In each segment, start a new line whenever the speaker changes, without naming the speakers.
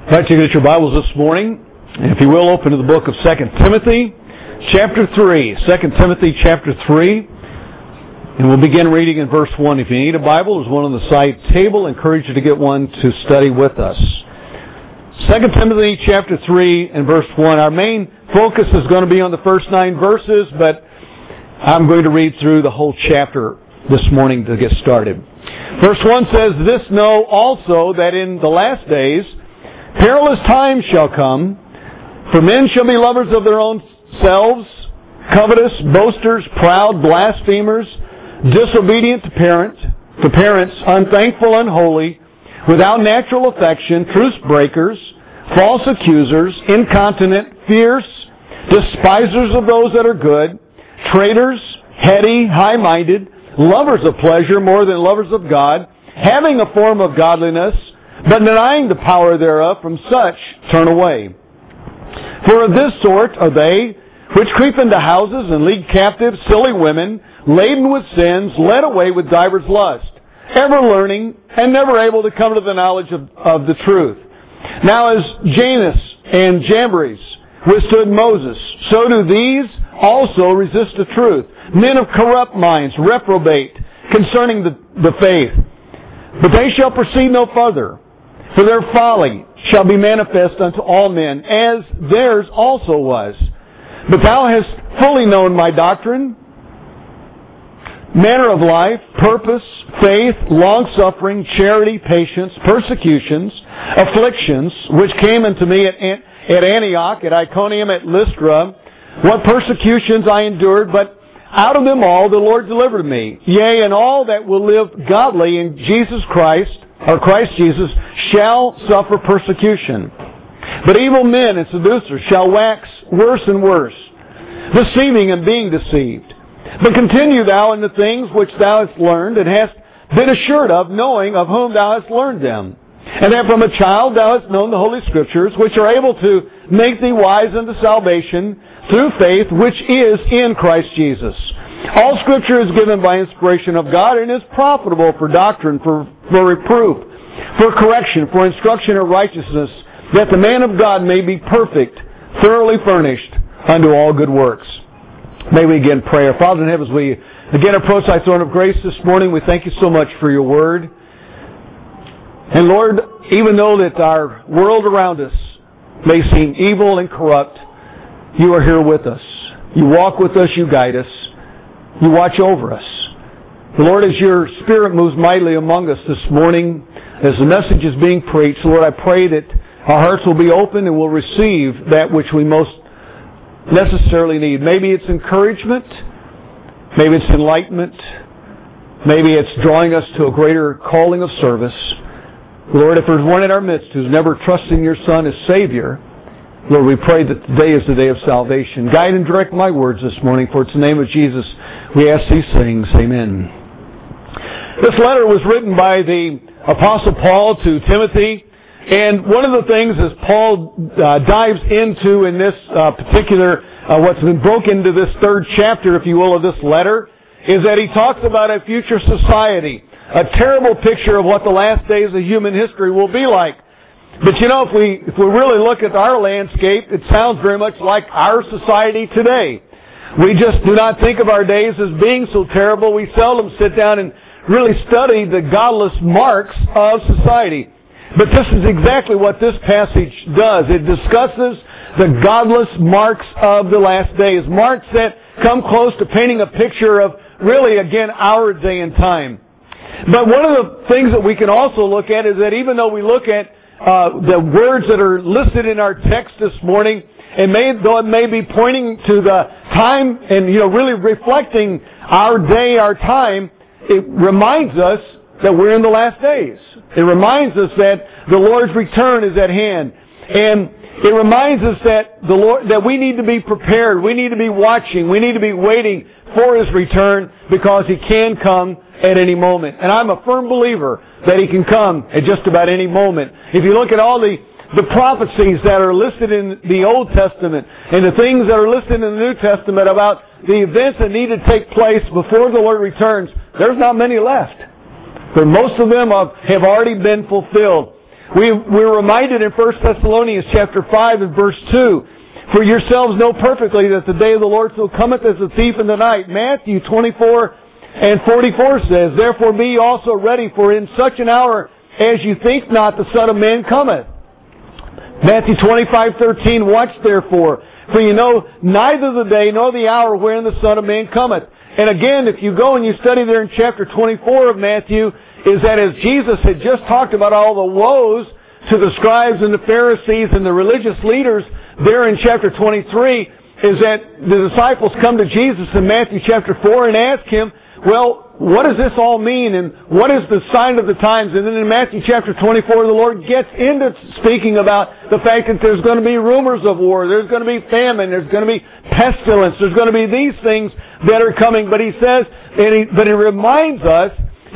I invite you to get your Bibles this morning. If you will, open to the book of 2 Timothy, chapter 3. 2 Timothy, chapter 3. And we'll begin reading in verse 1. If you need a Bible, there's one on the side table. I encourage you to get one to study with us. 2 Timothy, chapter 3, and verse 1. Our main focus is going to be on the first 9 verses, but I'm going to read through the whole chapter this morning to get started. Verse 1 says, "This know also that in the last days perilous times shall come, for men shall be lovers of their own selves, covetous, boasters, proud, blasphemers, disobedient to parents, unthankful, unholy, without natural affection, truce breakers, false accusers, incontinent, fierce, despisers of those that are good, traitors, heady, high-minded, lovers of pleasure more than lovers of God, having a form of godliness, but denying the power thereof. From such turn away. For of this sort are they which creep into houses and lead captive silly women, laden with sins, led away with divers lusts, ever learning and never able to come to the knowledge of the truth. Now as Jannes and Jambres withstood Moses, so do these also resist the truth. Men of corrupt minds, reprobate concerning the faith. But they shall proceed no further, for their folly shall be manifest unto all men, as theirs also was. But thou hast fully known my doctrine, manner of life, purpose, faith, long-suffering, charity, patience, persecutions, afflictions, which came unto me at Antioch, at Iconium, at Lystra, what persecutions I endured, but out of them all the Lord delivered me. Yea, and all that will live godly in Jesus Christ, or Christ Jesus, shall suffer persecution. But evil men and seducers shall wax worse and worse, deceiving and being deceived. But continue thou in the things which thou hast learned, and hast been assured of, knowing of whom thou hast learned them. And that from a child thou hast known the Holy Scriptures, which are able to make thee wise unto salvation, through faith which is in Christ Jesus. All Scripture is given by inspiration of God, and is profitable for doctrine, for reproof, for correction, for instruction in righteousness, that the man of God may be perfect, thoroughly furnished unto all good works." May we again pray. Our Father in heaven, as we again approach thy throne of grace this morning, we thank you so much for your word. And Lord, even though that our world around us may seem evil and corrupt, you are here with us. You walk with us, you guide us, you watch over us. Lord, as your Spirit moves mightily among us this morning, as the message is being preached, Lord, I pray that our hearts will be open and will receive that which we most necessarily need. Maybe it's encouragement, maybe it's enlightenment, maybe it's drawing us to a greater calling of service. Lord, if there's one in our midst who's never trusted in your Son as Savior, Lord, we pray that today is the day of salvation. Guide and direct my words this morning, for it's in the name of Jesus we ask these things. Amen. This letter was written by the Apostle Paul to Timothy, and one of the things as Paul dives into in this particular, what's been broken into this third chapter, if you will, of this letter, is that he talks about a future society, a terrible picture of what the last days of human history will be like. But you know, if we really look at our landscape, it sounds very much like our society today. We just do not think of our days as being so terrible. We seldom sit down and really study the godless marks of society. But this is exactly what this passage does. It discusses the godless marks of the last days. Marks that come close to painting a picture of really, again, our day and time. But one of the things that we can also look at is that even though we look at the words that are listed in our text this morning, though it may be pointing to the time and really reflecting our day, our time, it reminds us that we're in the last days. It reminds us that the Lord's return is at hand, and it reminds us that we need to be prepared. We need to be watching. We need to be waiting for His return, because He can come at any moment. And I'm a firm believer that He can come at just about any moment. If you look at all the prophecies that are listed in the Old Testament and the things that are listed in the New Testament about the events that need to take place before the Lord returns, there's not many left. But most of them have already been fulfilled. We're reminded in 1 Thessalonians chapter 5 and verse 2, for yourselves know perfectly that the day of the Lord so cometh as a thief in the night. Matthew 24 and 44 says, therefore be ye also ready, for in such an hour as you think not, the Son of Man cometh. Matthew 25:13, watch therefore, for you know neither the day nor the hour wherein the Son of Man cometh. And again, if you go and you study there in chapter 24 of Matthew, is that as Jesus had just talked about all the woes to the scribes and the Pharisees and the religious leaders there in chapter 23, is that the disciples come to Jesus in Matthew chapter 4 and ask him, well, what does this all mean, and what is the sign of the times? And then in Matthew chapter 24, the Lord gets into speaking about the fact that there's going to be rumors of war, there's going to be famine, there's going to be pestilence, there's going to be these things that are coming. But he says, but he reminds us,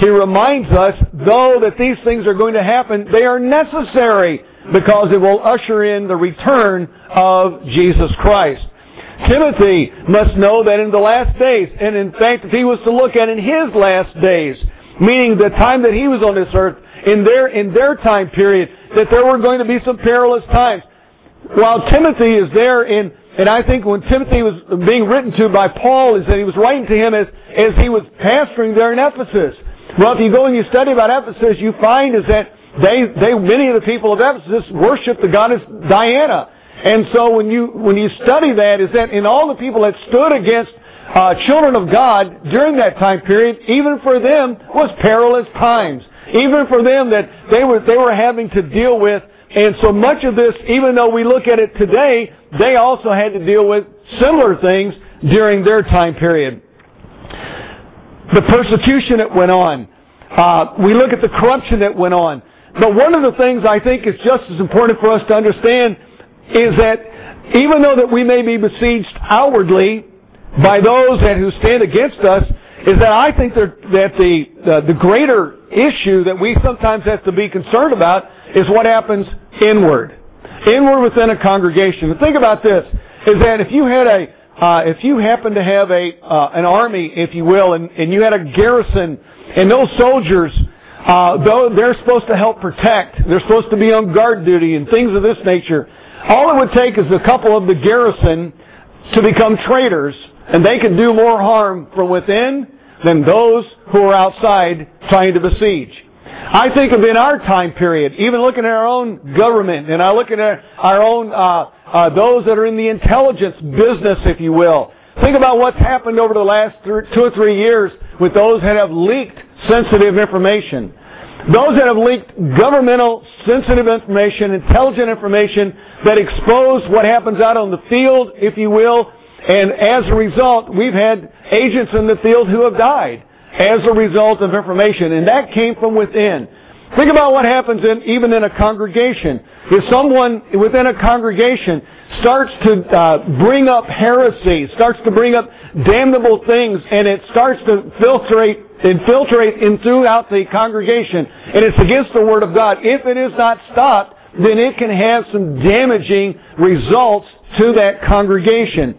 though that these things are going to happen, they are necessary because it will usher in the return of Jesus Christ. Timothy must know that in the last days, and in fact, if he was to look at in his last days, meaning the time that he was on this earth, in their time period, that there were going to be some perilous times. While Timothy is there and I think when Timothy was being written to by Paul, is that he was writing to him as he was pastoring there in Ephesus. Well, if you go and you study about Ephesus, you find is that many of the people of Ephesus worship the goddess Diana. And so when you study that, is that in all the people that stood against children of God during that time period, even for them was perilous times. Even for them that they were having to deal with. And so much of this, even though we look at it today, they also had to deal with similar things during their time period. The persecution that went on. We look at the corruption that went on. But one of the things I think is just as important for us to understand is that even though that we may be besieged outwardly by those who stand against us, is that I think that the greater issue that we sometimes have to be concerned about is what happens inward within a congregation. And think about this: is that if you happen to have an army, if you will, and you had a garrison, and those soldiers, though they're supposed to help protect, they're supposed to be on guard duty and things of this nature. All it would take is a couple of the garrison to become traitors, and they could do more harm from within than those who are outside trying to besiege. I think of in our time period, even looking at our own government, and I look at our own, those that are in the intelligence business, if you will. Think about what's happened over the last 2 or 3 years with those that have leaked sensitive information. Those that have leaked governmental sensitive information, intelligent information that expose what happens out on the field, if you will. And as a result, we've had agents in the field who have died as a result of information. And that came from within. Think about what happens even in a congregation. If someone within a congregation starts to bring up heresy, starts to bring up damnable things, and it starts to infiltrate in throughout the congregation, and it's against the Word of God, if it is not stopped, then it can have some damaging results to that congregation.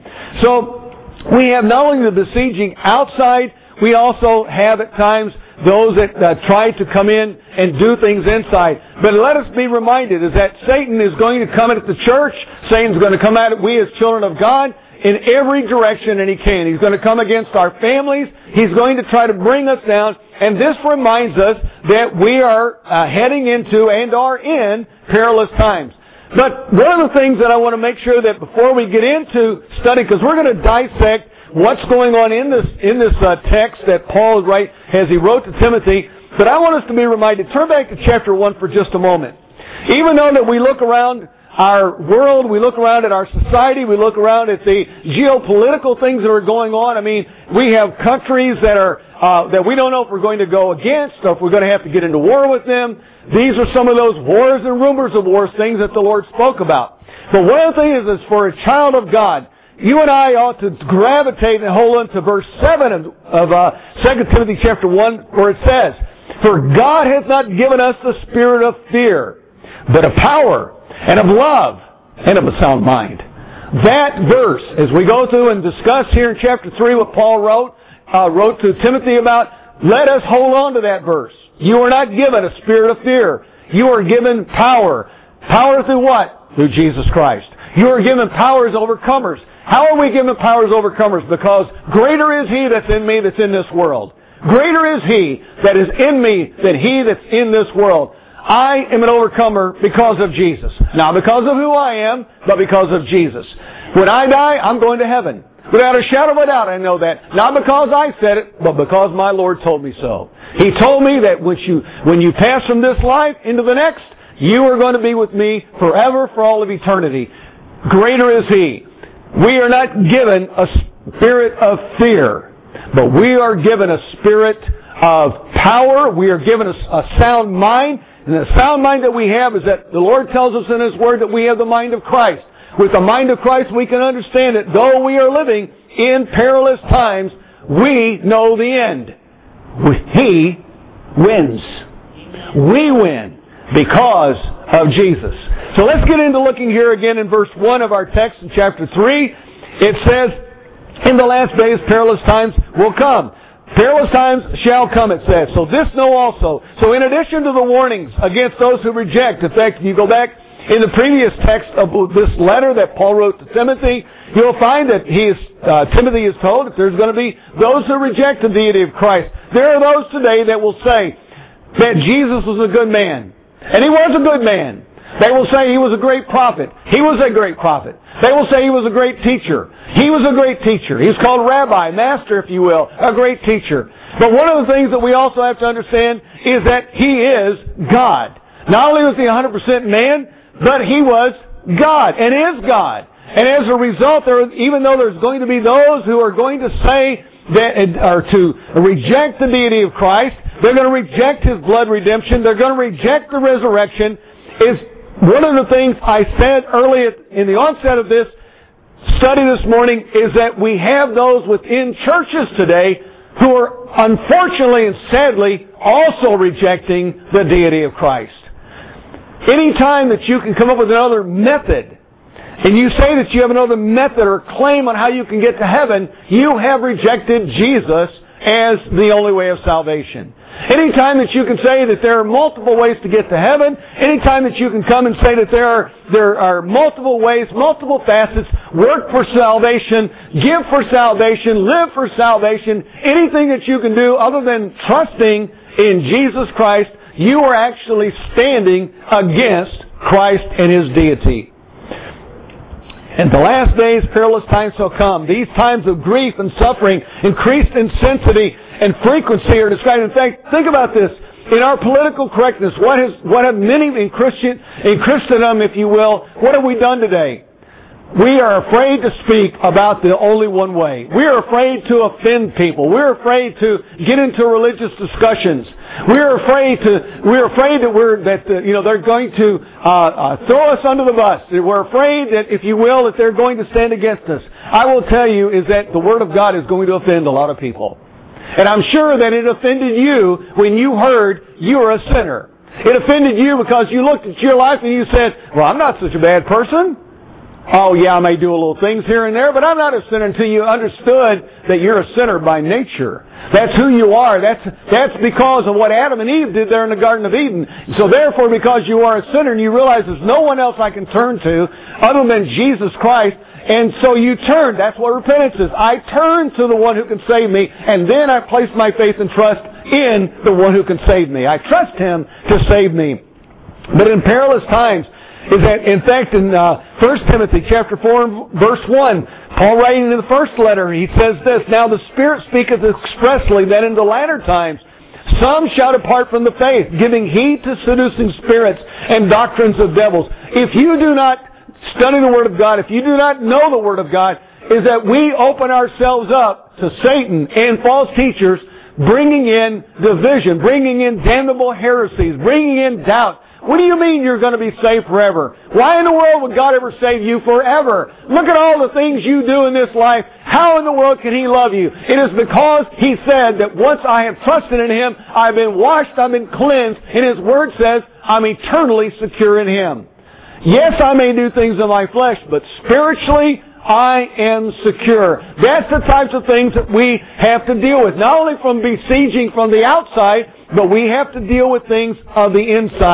So we have not only the besieging outside, we also have at times those that try to come in and do things inside. But let us be reminded is that Satan is going to come at the church. Satan's going to come at we as children of God in every direction that he can. He's going to come against our families. He's going to try to bring us down. And this reminds us that we are heading into and are in perilous times. But one of the things that I want to make sure that before we get into study, because we're going to dissect what's going on in this text that Paul wrote as he wrote to Timothy, but I want us to be reminded. Turn back to chapter 1 for just a moment. Even though that we look around our world, we look around at our society, we look around at the geopolitical things that are going on. I mean, we have countries that are that we don't know if we're going to go against, or if we're going to have to get into war with them. These are some of those wars and rumors of wars, things that the Lord spoke about. But one of the things is for a child of God, you and I ought to gravitate and hold on to verse 7 of 2 Timothy chapter 1, where it says, "For God hath not given us the spirit of fear, but of power, and of love, and of a sound mind." That verse, as we go through and discuss here in chapter 3 what Paul wrote to Timothy about, let us hold on to that verse. You are not given a spirit of fear. you are given power. Power through what? Through Jesus Christ. You are given power as overcomers. How are we given power as overcomers? Because greater is He that's in me that's in this world. Greater is He that is in me than he that's in this world. I am an overcomer because of Jesus. Not because of who I am, but because of Jesus. When I die, I'm going to heaven. Without a shadow of a doubt, I know that. Not because I said it, but because my Lord told me so. He told me that when you pass from this life into the next, you are going to be with me forever for all of eternity. Greater is He. We are not given a spirit of fear, but we are given a spirit of power. We are given a sound mind. And the sound mind that we have is that the Lord tells us in His Word that we have the mind of Christ. With the mind of Christ, we can understand that though we are living in perilous times, we know the end. He wins. We win because of Jesus. So let's get into looking here again in verse 1 of our text in chapter 3. It says, in the last days perilous times will come. Perilous times shall come, it says. So this know also. So in addition to the warnings against those who reject, in fact, you go back in the previous text of this letter that Paul wrote to Timothy, you'll find that Timothy is told that there's going to be those who reject the deity of Christ. There are those today that will say that Jesus was a good man. And He was a good man. They will say He was a great prophet. He was a great prophet. They will say He was a great teacher. He was a great teacher. He's called rabbi, master, if you will, a great teacher. But one of the things that we also have to understand is that He is God. Not only was He 100% man, but He was God and is God. And as a result, even though there's going to be those who are going to say that, or to reject the deity of Christ, they're going to reject His blood redemption, they're going to reject the resurrection, is one of the things I said early in the onset of this study this morning is that we have those within churches today who are unfortunately and sadly also rejecting the deity of Christ. Any time that you can come up with another method, and you say that you have another method or claim on how you can get to heaven, you have rejected Jesus as the only way of salvation. Anytime that you can say that there are multiple ways to get to heaven, anytime that you can come and say that there are multiple ways, multiple facets, work for salvation, give for salvation, live for salvation, anything that you can do other than trusting in Jesus Christ, you are actually standing against Christ and His deity. In the last days, perilous times shall come. These times of grief and suffering, increased intensity and frequency are described. In fact, think about this. In our political correctness, what have many in Christendom, if you will, what have we done today? We are afraid to speak about the only one way. We are afraid to offend people. We're afraid to get into religious discussions. We're afraid that they're going to throw us under the bus. We're afraid that, if you will, that they're going to stand against us. I will tell you is that the Word of God is going to offend a lot of people. And I'm sure that it offended you when you heard you are a sinner. It offended you because you looked at your life and you said, well, I'm not such a bad person. Oh, yeah, I may do a little things here and there, but I'm not a sinner until you understood that you're a sinner by nature. That's who you are. That's because of what Adam and Eve did there in the Garden of Eden. So therefore, because you are a sinner and you realize there's no one else I can turn to other than Jesus Christ, and so you turn. That's what repentance is. I turn to the one who can save me, and then I place my faith and trust in the one who can save me. I trust Him to save me. But in perilous times, is that, in fact, in 1 Timothy chapter 4 verse 1, Paul writing in the first letter, he says this, Now the Spirit speaketh expressly that in the latter times some shall depart from the faith, giving heed to seducing spirits and doctrines of devils. If you do not study the Word of God, if you do not know the Word of God, is that we open ourselves up to Satan and false teachers, bringing in division, bringing in damnable heresies, bringing in doubt. What do you mean you're going to be saved forever? Why in the world would God ever save you forever? Look at all the things you do in this life. How in the world can He love you? It is because He said that once I have trusted in Him, I've been washed, I've been cleansed, and His Word says I'm eternally secure in Him. Yes, I may do things in my flesh, but spiritually, I am secure. That's the types of things that we have to deal with. Not only from besieging from the outside, but we have to deal with things of the inside.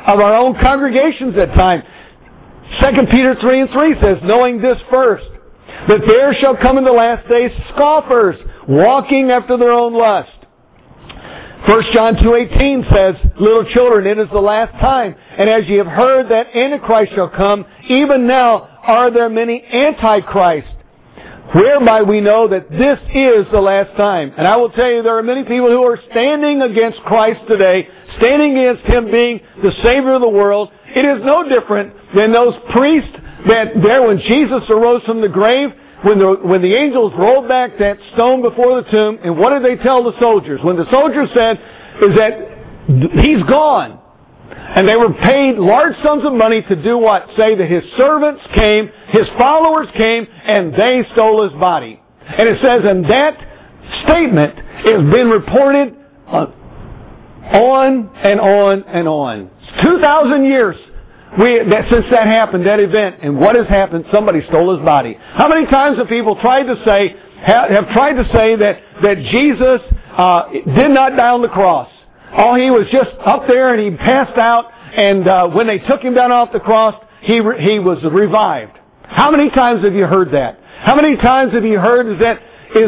of our own congregations at times. 2 Peter 3:3 says, knowing this first, that there shall come in the last days scoffers, walking after their own lust. 1 John 2:18 says, little children, it is the last time, and as ye have heard that Antichrist shall come, even now are there many Antichrists, whereby we know that this is the last time. And I will tell you, there are many people who are standing against Christ today, standing against Him being the Savior of the world. It is no different than those priests that there when Jesus arose from the grave, when the angels rolled back that stone before the tomb, and what did they tell the soldiers? When the soldiers said, is that He's gone. And they were paid large sums of money to do what? Say that His servants came, His followers came, and they stole His body. And it says, and that statement has been reported on and on and on. 2,000 years since that happened, that event, and what has happened? Somebody stole His body. How many times have people tried to say that Jesus did not die on the cross? Oh, He was just up there and He passed out, and when they took Him down off the cross, He was revived. How many times have you heard that? How many times have you heard is that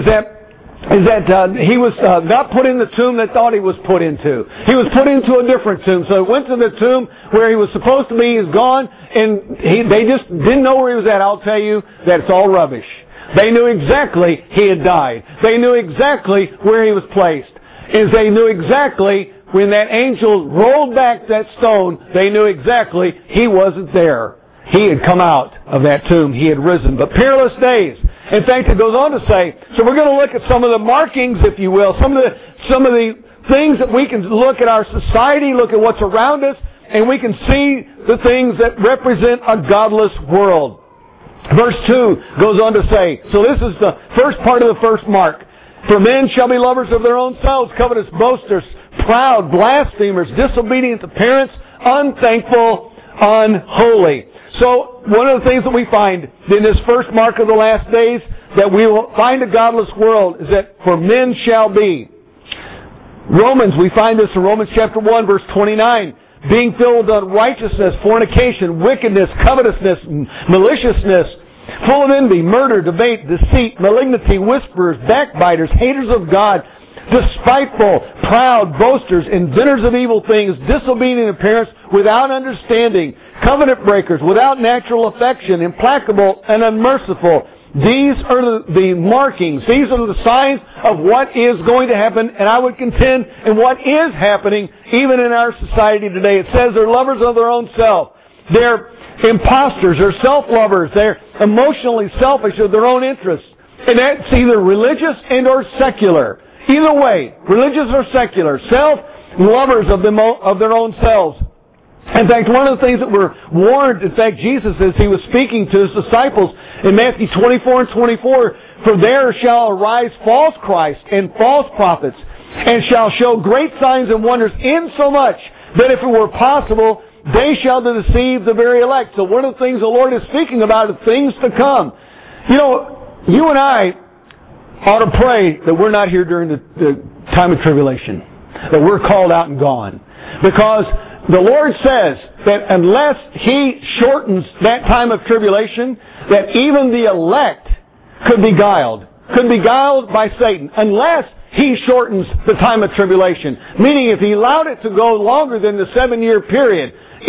He was not put in the tomb they thought He was put into? He was put into a different tomb. So He went to the tomb where He was supposed to be. He's gone, and they just didn't know where He was at. I'll tell you that it's all rubbish. They knew exactly He had died. They knew exactly where He was placed. They knew exactly when that angel rolled back that stone, they knew exactly He wasn't there. He had come out of that tomb. He had risen. But peerless days. In fact, it goes on to say, so we're going to look at some of the markings, if you will, some of the things that we can look at our society, look at what's around us, and we can see the things that represent a godless world. Verse 2 goes on to say, so this is the first part of the first mark. For men shall be lovers of their own selves, covetous, boasters, proud, blasphemers, disobedient to parents, unthankful, unholy. So, one of the things that we find in this first mark of the last days, that we will find a godless world, is that for men shall be. Romans, we find this in Romans chapter 1, verse 29. Being filled with unrighteousness, fornication, wickedness, covetousness, maliciousness, full of envy, murder, debate, deceit, malignity, whisperers, backbiters, haters of God, despiteful, proud, boasters, inventors of evil things, disobedient to parents, without understanding, covenant breakers, without natural affection, implacable and unmerciful. These are the markings. These are the signs of what is going to happen, and I would contend, and what is happening even in our society today. It says they're lovers of their own self. They're imposters. They're self-lovers. They're emotionally selfish of their own interests. And that's either religious and or secular. Either way, religious or secular, self-lovers of their own selves. In fact, one of the things that we're warned, in fact, Jesus, as He was speaking to His disciples in Matthew 24 and 24, for there shall arise false Christs and false prophets, and shall show great signs and wonders, insomuch that if it were possible, they shall deceive the very elect. So one of the things the Lord is speaking about is things to come. You know, you and I ought to pray that we're not here during the time of tribulation, that we're called out and gone. Because the Lord says that unless He shortens that time of tribulation, that even the elect could be beguiled by Satan, unless He shortens the time of tribulation. Meaning if He allowed it to go longer than the 7-year period,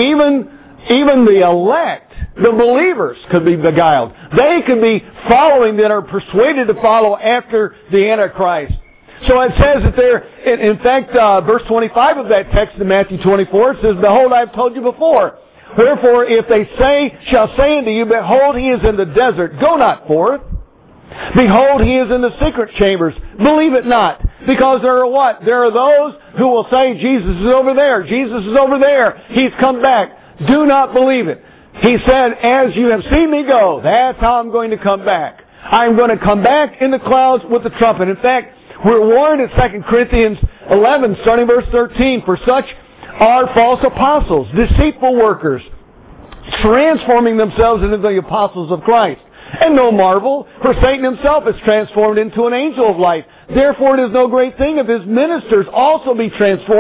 even the elect, the believers, could be beguiled. They could be following, that are persuaded to follow after the Antichrist. So it says that there, in fact, verse 25 of that text in Matthew 24, it says, behold, I have told you before. Wherefore, if they shall say unto you, behold, He is in the desert, go not forth. Behold, He is in the secret chambers, believe it not. Because there are what? There are those who will say, Jesus is over there, Jesus is over there, He's come back. Do not believe it. He said, as you have seen me go, that's how I'm going to come back. I'm going to come back in the clouds with the trumpet. In fact, we're warned in 2 Corinthians 11, starting verse 13, for such are false apostles, deceitful workers, transforming themselves into the apostles of Christ. And no marvel, for Satan himself is transformed into an angel of light. Therefore it is no great thing if his ministers also be transformed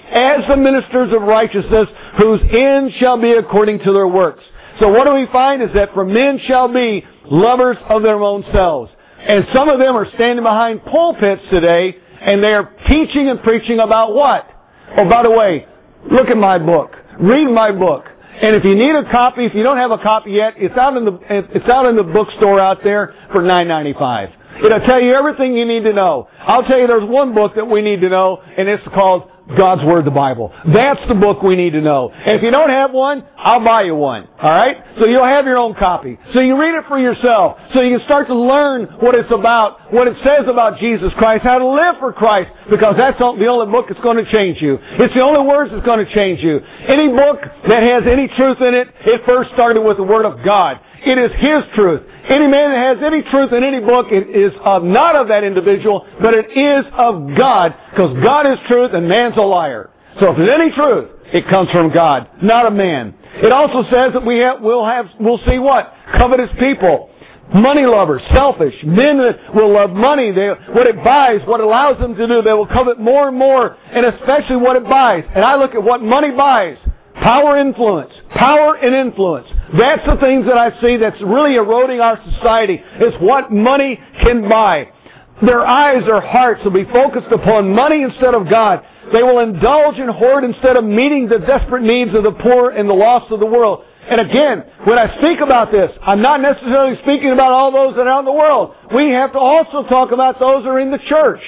as the ministers of righteousness, whose end shall be according to their works. So what do we find is that for men shall be lovers of their own selves. And some of them are standing behind pulpits today, and they are teaching and preaching about what? Oh, by the way, look at my book. Read my book. And if you need a copy, if you don't have a copy yet, it's out in the bookstore out there for $9.95. It'll tell you everything you need to know. I'll tell you there's one book that we need to know, and it's called God's Word, the Bible. That's the book we need to know. And if you don't have one, I'll buy you one. Alright? So you'll have your own copy. So you read it for yourself. So you can start to learn what it's about, what it says about Jesus Christ, how to live for Christ, because that's the only book that's going to change you. It's the only words that's going to change you. Any book that has any truth in it, it first started with the Word of God. It is His truth. Any man that has any truth in any book, it is not of that individual, but it is of God, because God is truth and man's a liar. So if there's any truth, it comes from God, not of man. It also says that we'll see what? Covetous people, money lovers, selfish, men that will love money. What it buys, what it allows them to do, they will covet more and more, and especially what it buys. And I look at what money buys. Power, influence. Power and influence. That's the things that I see that's really eroding our society. It's what money can buy. Their eyes, their hearts will be focused upon money instead of God. They will indulge and hoard instead of meeting the desperate needs of the poor and the lost of the world. And again, when I speak about this, I'm not necessarily speaking about all those that are out in the world. We have to also talk about those that are in the church.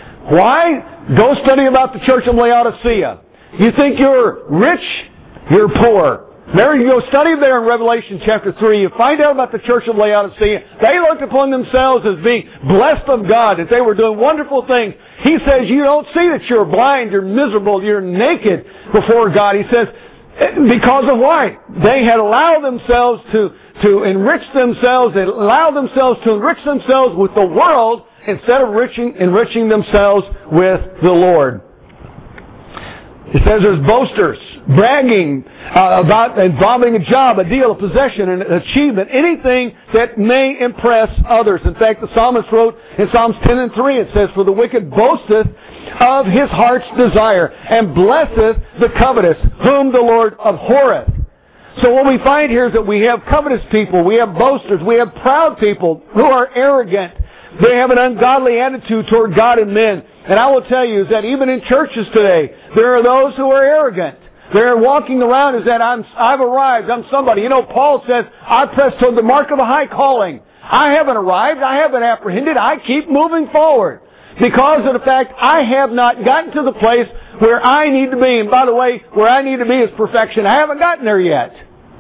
Why? Go study about the church of Laodicea. You think you're rich? You're poor. There you go. Study there in Revelation chapter 3. You find out about the church of Laodicea. They looked upon themselves as being blessed of God, that they were doing wonderful things. He says, you don't see that you're blind, you're miserable, you're naked before God. He says, because of why? They had allowed themselves to enrich themselves. They allowed themselves to enrich themselves with the world instead of enriching themselves with the Lord. It says there's boasters, bragging about involving a job, a deal, a possession, an achievement, anything that may impress others. In fact, the psalmist wrote in Psalms 10 and 3, it says, for the wicked boasteth of his heart's desire, and blesseth the covetous, whom the Lord abhorreth. So what we find here is that we have covetous people, we have boasters, we have proud people who are arrogant. They have an ungodly attitude toward God and men. And I will tell you is that even in churches today, there are those who are arrogant. They're walking around as that I've arrived, I'm somebody. You know, Paul says, I press toward the mark of a high calling. I haven't arrived, I haven't apprehended, I keep moving forward. Because of the fact I have not gotten to the place where I need to be. And by the way, where I need to be is perfection. I haven't gotten there yet.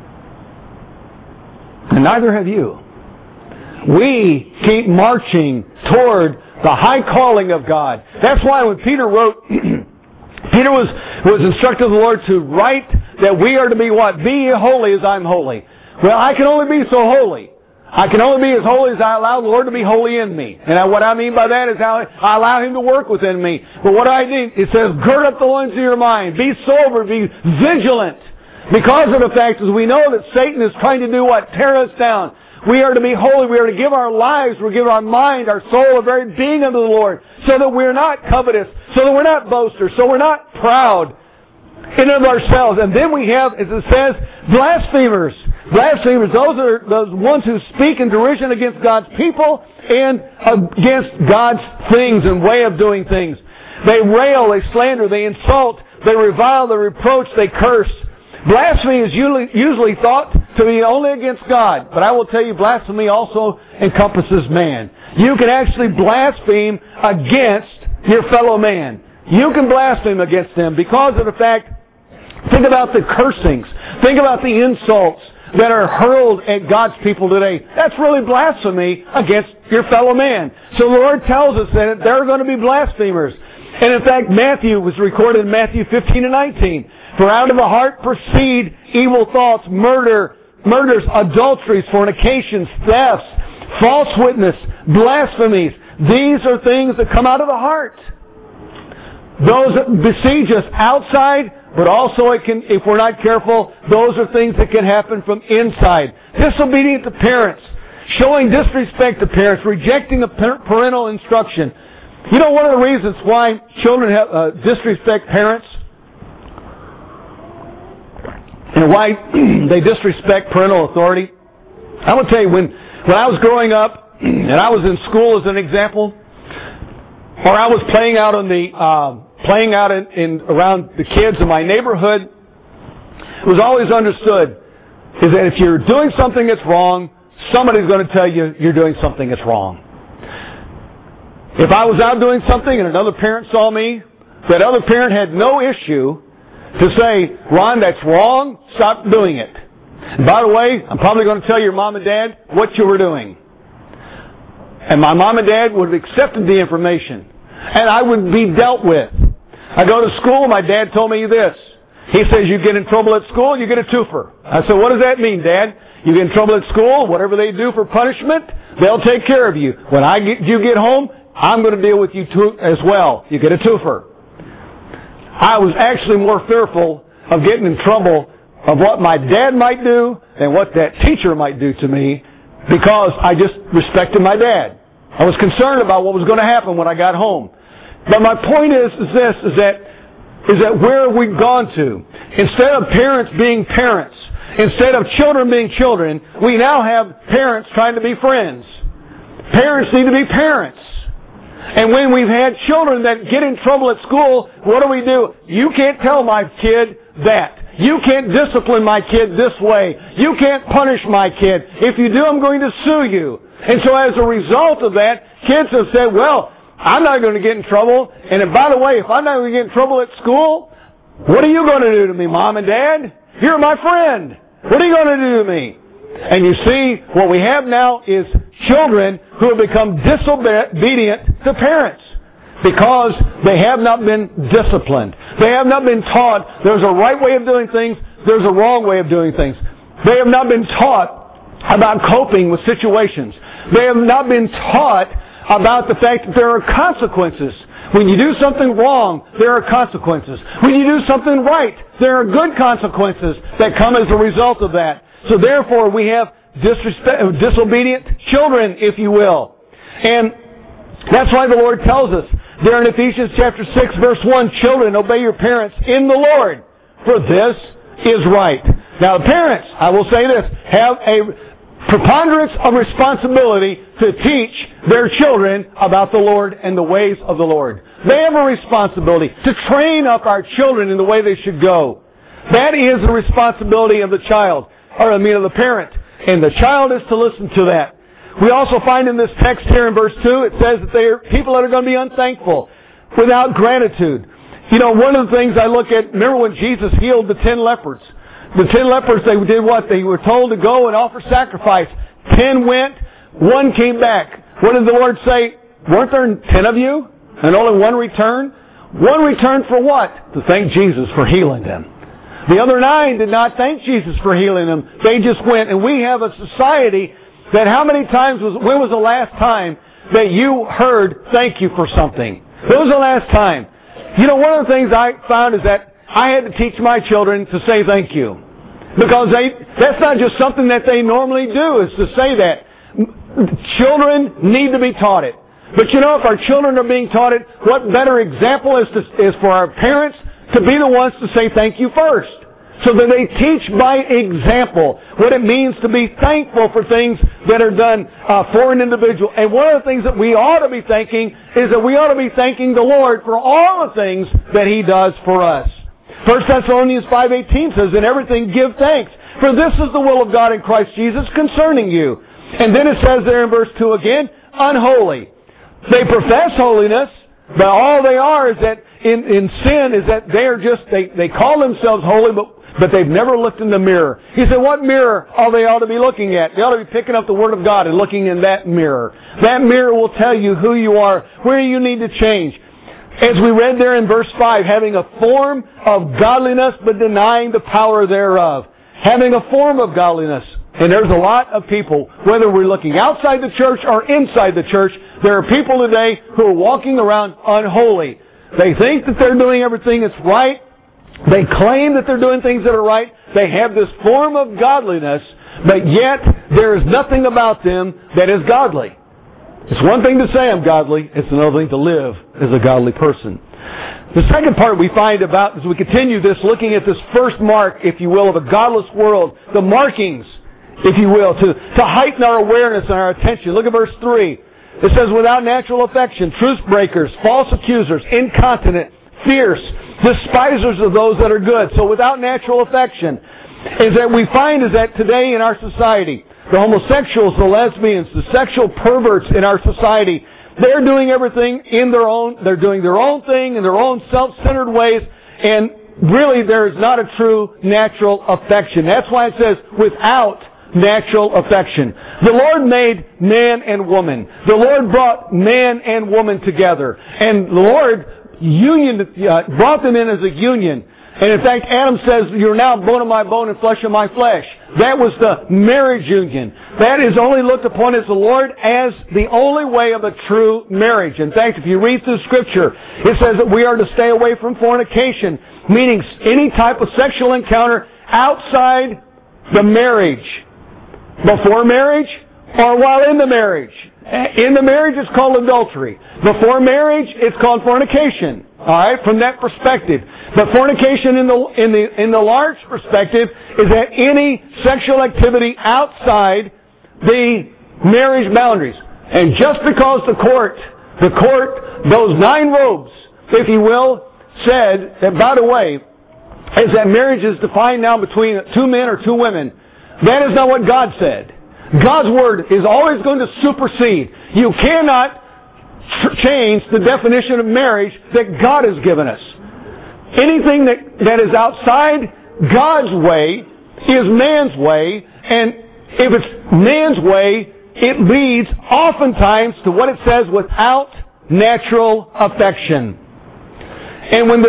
And neither have you. We keep marching toward the high calling of God. That's why when Peter wrote, Peter was instructed of the Lord to write that we are to be what? Be ye holy as I'm holy. Well, I can only be so holy. I can only be as holy as I allow the Lord to be holy in me. And what I mean by that is how I allow Him to work within me. But what I need, it says, gird up the loins of your mind. Be sober. Be vigilant. Because of the fact is we know that Satan is trying to do what? Tear us down. We are to be holy. We are to give our lives, we give our mind, our soul, our very being unto the Lord, so that we're not covetous, so that we're not boasters, so we're not proud in and of ourselves. And then we have, as it says, blasphemers. Blasphemers, those are those ones who speak in derision against God's people and against God's things and way of doing things. They rail, they slander, they insult, they revile, they reproach, they curse. Blasphemy is usually thought to be only against God. But I will tell you, blasphemy also encompasses man. You can actually blaspheme against your fellow man. You can blaspheme against them because of the fact, think about the cursings. Think about the insults that are hurled at God's people today. That's really blasphemy against your fellow man. So the Lord tells us that there are going to be blasphemers. And in fact, Matthew was recorded in Matthew 15 and 19. For out of the heart proceed evil thoughts, murders, adulteries, fornications, thefts, false witness, blasphemies. These are things that come out of the heart. Those that besiege us outside, but also it can, if we're not careful, those are things that can happen from inside. Disobedient to parents, showing disrespect to parents, rejecting the parental instruction. You know, one of the reasons why children disrespect parents and why they disrespect parental authority. I will tell you, when I was growing up, and I was in school as an example, or I was playing out around the kids in my neighborhood, it was always understood is that if you're doing something that's wrong, somebody's going to tell you you're doing something that's wrong. If I was out doing something and another parent saw me, that other parent had no issue to say, Ron, that's wrong, stop doing it. And by the way, I'm probably going to tell your mom and dad what you were doing. And my mom and dad would have accepted the information. And I would be dealt with. I go to school, my dad told me this. He says, you get in trouble at school, you get a twofer. I said, what does that mean, Dad? You get in trouble at school, whatever they do for punishment, they'll take care of you. When you get home, I'm going to deal with you too as well. You get a twofer. I was actually more fearful of getting in trouble of what my dad might do than what that teacher might do to me, because I just respected my dad. I was concerned about what was going to happen when I got home. But my point is that where we've gone to, instead of parents being parents, instead of children being children, we now have parents trying to be friends. Parents need to be parents. And when we've had children that get in trouble at school, what do? You can't tell my kid that. You can't discipline my kid this way. You can't punish my kid. If you do, I'm going to sue you. And so as a result of that, kids have said, well, I'm not going to get in trouble. And by the way, if I'm not going to get in trouble at school, what are you going to do to me, Mom and Dad? You're my friend. What are you going to do to me? And you see, what we have now is children who have become disobedient to parents because they have not been disciplined. They have not been taught there's a right way of doing things, there's a wrong way of doing things. They have not been taught about coping with situations. They have not been taught about the fact that there are consequences. When you do something wrong, there are consequences. When you do something right, there are good consequences that come as a result of that. So therefore, we have disobedient children, if you will. And that's why the Lord tells us there in Ephesians chapter 6, verse 1, children, obey your parents in the Lord, for this is right. Now, the parents, I will say this, have a preponderance of responsibility to teach their children about the Lord and the ways of the Lord. They have a responsibility to train up our children in the way they should go. That is the responsibility of the child, of the parent. And the child is to listen to that. We also find in this text here in verse 2, it says that they are people that are going to be unthankful, without gratitude. You know, one of the things I look at, remember when Jesus healed the 10 lepers? The 10 lepers, they did what? They were told to go and offer sacrifice. 10 went, 1 came back. What did the Lord say? Weren't there 10 of you? And only 1 returned? 1 returned for what? To thank Jesus for healing them. The other 9 did not thank Jesus for healing them. They just went. And we have a society that when was the last time that you heard thank you for something? When was the last time? You know, one of the things I found is that I had to teach my children to say thank you. Because that's not just something that they normally do, is to say that. Children need to be taught it. But you know, if our children are being taught it, what better example is for our parents to be the ones to say thank you first. So that they teach by example what it means to be thankful for things that are done for an individual. And one of the things that we ought to be thanking is that we ought to be thanking the Lord for all the things that He does for us. 1 Thessalonians 5:18 says, in everything give thanks, for this is the will of God in Christ Jesus concerning you. And then it says there in verse 2 again, unholy. They profess holiness, but all they are is that in sin is that they call themselves holy, but they've never looked in the mirror. He said, what mirror they ought to be looking at? They ought to be picking up the Word of God and looking in that mirror. That mirror will tell you who you are, where you need to change. As we read there in verse 5, having a form of godliness but denying the power thereof. Having a form of godliness. And there's a lot of people, whether we're looking outside the church or inside the church, there are people today who are walking around unholy. They think that they're doing everything that's right. They claim that they're doing things that are right. They have this form of godliness, but yet there is nothing about them that is godly. It's one thing to say I'm godly. It's another thing to live as a godly person. The second part we find about, as we continue this, looking at this first mark, if you will, of a godless world, the markings, if you will, to heighten our awareness and our attention. Look at verse 3. It says, without natural affection, truce breakers, false accusers, incontinent, fierce, despisers of those that are good. So without natural affection, is that we find is that today in our society, the homosexuals, the lesbians, the sexual perverts in our society, they're doing everything they're doing their own thing in their own self-centered ways, and really there is not a true natural affection. That's why it says without natural affection. The Lord made man and woman. The Lord brought man and woman together. And the Lord brought them in as a union. And in fact, Adam says, you're now bone of my bone and flesh of my flesh. That was the marriage union. That is only looked upon as the Lord as the only way of a true marriage. In fact, if you read through Scripture, it says that we are to stay away from fornication, meaning any type of sexual encounter outside the marriage. Before marriage or while in the marriage. In the marriage it's called adultery. Before marriage it's called fornication. Alright, from that perspective. But fornication in the large perspective is that any sexual activity outside the marriage boundaries. And just because the court, those 9 robes, if you will, said that, by the way, is that marriage is defined now between 2 men or 2 women. That is not what God said. God's Word is always going to supersede. You cannot change the definition of marriage that God has given us. Anything that is outside God's way is man's way, and if it's man's way, it leads oftentimes to what it says without natural affection. And when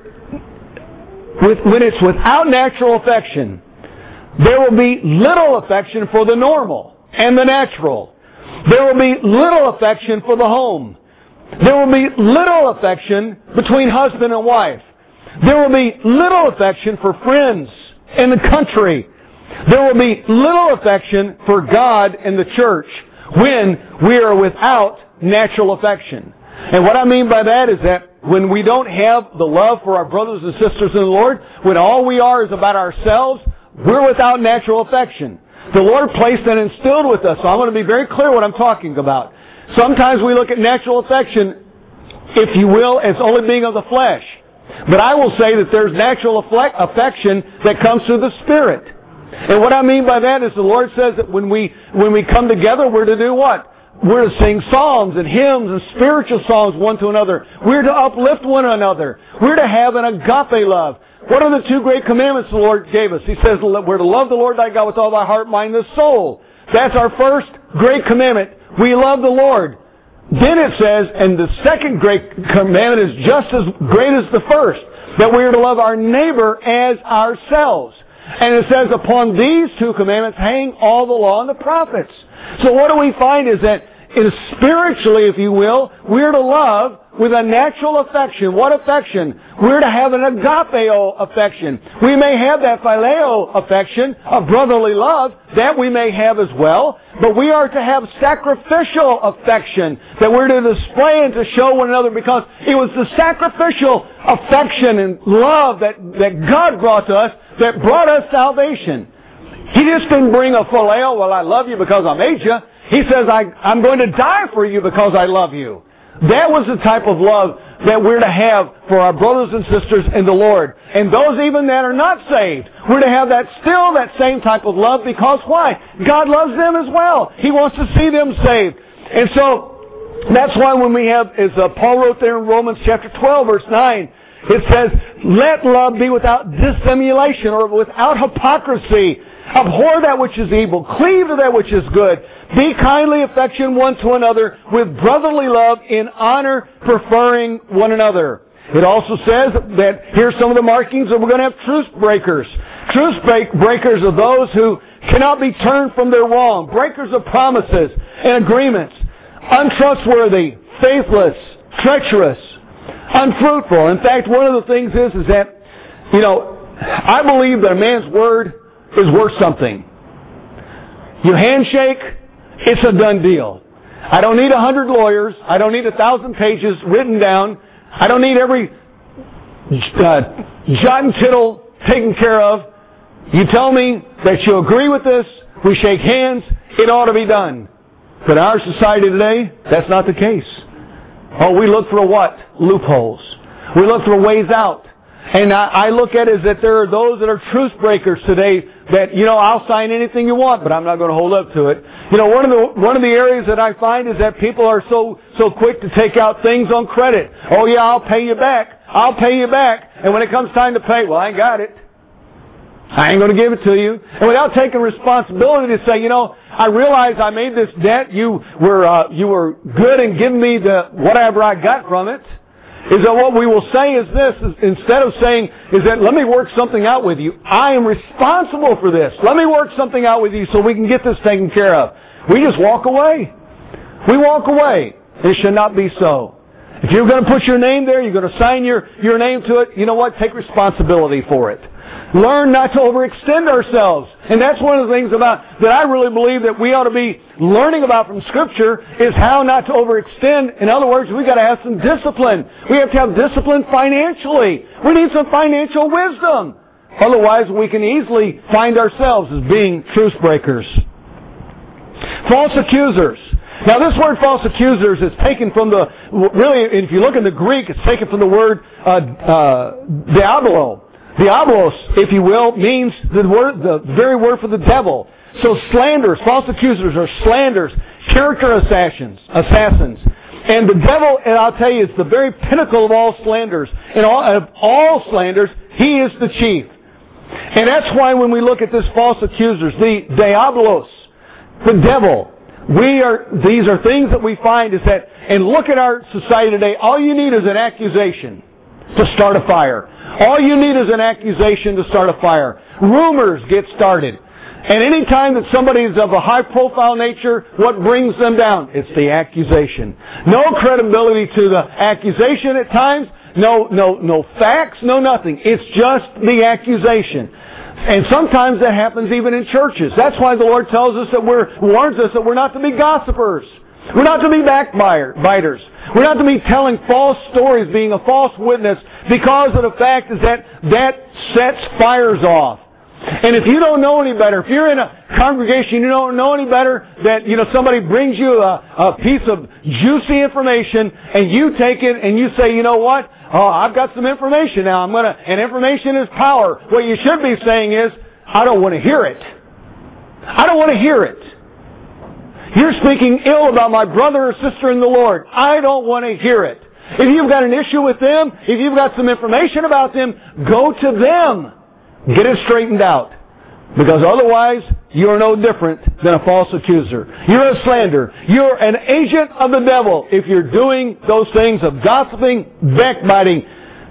it's without natural affection, there will be little affection for the normal and the natural. There will be little affection for the home. There will be little affection between husband and wife. There will be little affection for friends in the country. There will be little affection for God and the church when we are without natural affection. And what I mean by that is that when we don't have the love for our brothers and sisters in the Lord, when all we are is about ourselves, we're without natural affection. The Lord placed and instilled with us. So I want to be very clear what I'm talking about. Sometimes we look at natural affection, if you will, as only being of the flesh. But I will say that there's natural affection that comes through the Spirit. And what I mean by that is the Lord says that when we come together, we're to do what? We're to sing psalms and hymns and spiritual songs one to another. We're to uplift one another. We're to have an agape love. What are the 2 great commandments the Lord gave us? He says we're to love the Lord thy God with all thy heart, mind, and soul. That's our first great commandment. We love the Lord. Then it says, and the second great commandment is just as great as the first, that we are to love our neighbor as ourselves. And it says, upon these 2 commandments hang all the law and the prophets. So what do we find is that spiritually, if you will, we're to love with a natural affection. What affection? We're to have an agapeo affection. We may have that phileo affection, a brotherly love, that we may have as well, but we are to have sacrificial affection that we're to display and to show one another, because it was the sacrificial affection and love that God brought to us that brought us salvation. He just didn't bring a phileo, well, I love you because I made you. He says, I'm going to die for you because I love you. That was the type of love that we're to have for our brothers and sisters in the Lord. And those even that are not saved, we're to have that same type of love, because why? God loves them as well. He wants to see them saved. And so, that's why when we have, as Paul wrote there in Romans chapter 12, verse 9, it says, let love be without dissimulation or without hypocrisy. Abhor that which is evil. Cleave to that which is good. Be kindly affectioned one to another with brotherly love, in honor, preferring one another. It also says that here's some of the markings that we're going to have truce breakers. Truce breakers are those who cannot be turned from their wrong. Breakers of promises and agreements. Untrustworthy, faithless, treacherous, unfruitful. In fact, one of the things is that, I believe that a man's word is worth something. You handshake, it's a done deal. I don't need 100 lawyers. I don't need 1,000 pages written down. I don't need every jot and tittle taken care of. You tell me that you agree with this, we shake hands, it ought to be done. But in our society today, that's not the case. Oh, we look for what? Loopholes. We look for ways out. And I look at it as that there are those that are truce breakers today that, I'll sign anything you want, but I'm not going to hold up to it. One of the areas that I find is that people are so quick to take out things on credit. Oh yeah, I'll pay you back. I'll pay you back. And when it comes time to pay, well, I ain't got it. I ain't going to give it to you. And without taking responsibility to say, I realize I made this debt. You were good in giving me whatever I got from it. Is that what we will say is this, instead of saying, is that let me work something out with you. I am responsible for this. Let me work something out with you so we can get this taken care of. We just walk away. We walk away. It should not be so. If you're going to put your name there, you're going to sign your name to it, you know what? Take responsibility for it. Learn not to overextend ourselves. And that's one of the things that I really believe that we ought to be learning about from Scripture is how not to overextend. In other words, we've got to have some discipline. We have to have discipline financially. We need some financial wisdom. Otherwise, we can easily find ourselves as being truce breakers. False accusers. Now, this word false accusers is taken from really, if you look in the Greek, it's taken from the word diabolo. Diabolos, if you will, means the very word for the devil. So slanders, false accusers are slanders, character assassins. And the devil, and I'll tell you, is the very pinnacle of all slanders. And of all slanders, he is the chief. And that's why when we look at this false accusers, the diabolos, the devil, these are things that we find is that, and look at our society today, all you need is an accusation to start a fire. All you need is an accusation to start a fire. Rumors get started. And any time that somebody is of a high-profile nature, what brings them down? It's the accusation. No credibility to the accusation at times. No facts, no nothing. It's just the accusation. And sometimes that happens even in churches. That's why the Lord tells us warns us that we're not to be gossipers. We're not to be backbiters. We're not to be telling false stories, being a false witness, because of the fact is that sets fires off. And if you don't know any better, if you're in a congregation, you don't know any better, that somebody brings you a piece of juicy information, and you take it and you say, you know what? Oh, I've got some information now. And information is power. What you should be saying is, I don't want to hear it. I don't want to hear it. You're speaking ill about my brother or sister in the Lord. I don't want to hear it. If you've got an issue with them, if you've got some information about them, go to them. Get it straightened out. Because otherwise, you're no different than a false accuser. You're a slanderer. You're an agent of the devil if you're doing those things of gossiping, backbiting,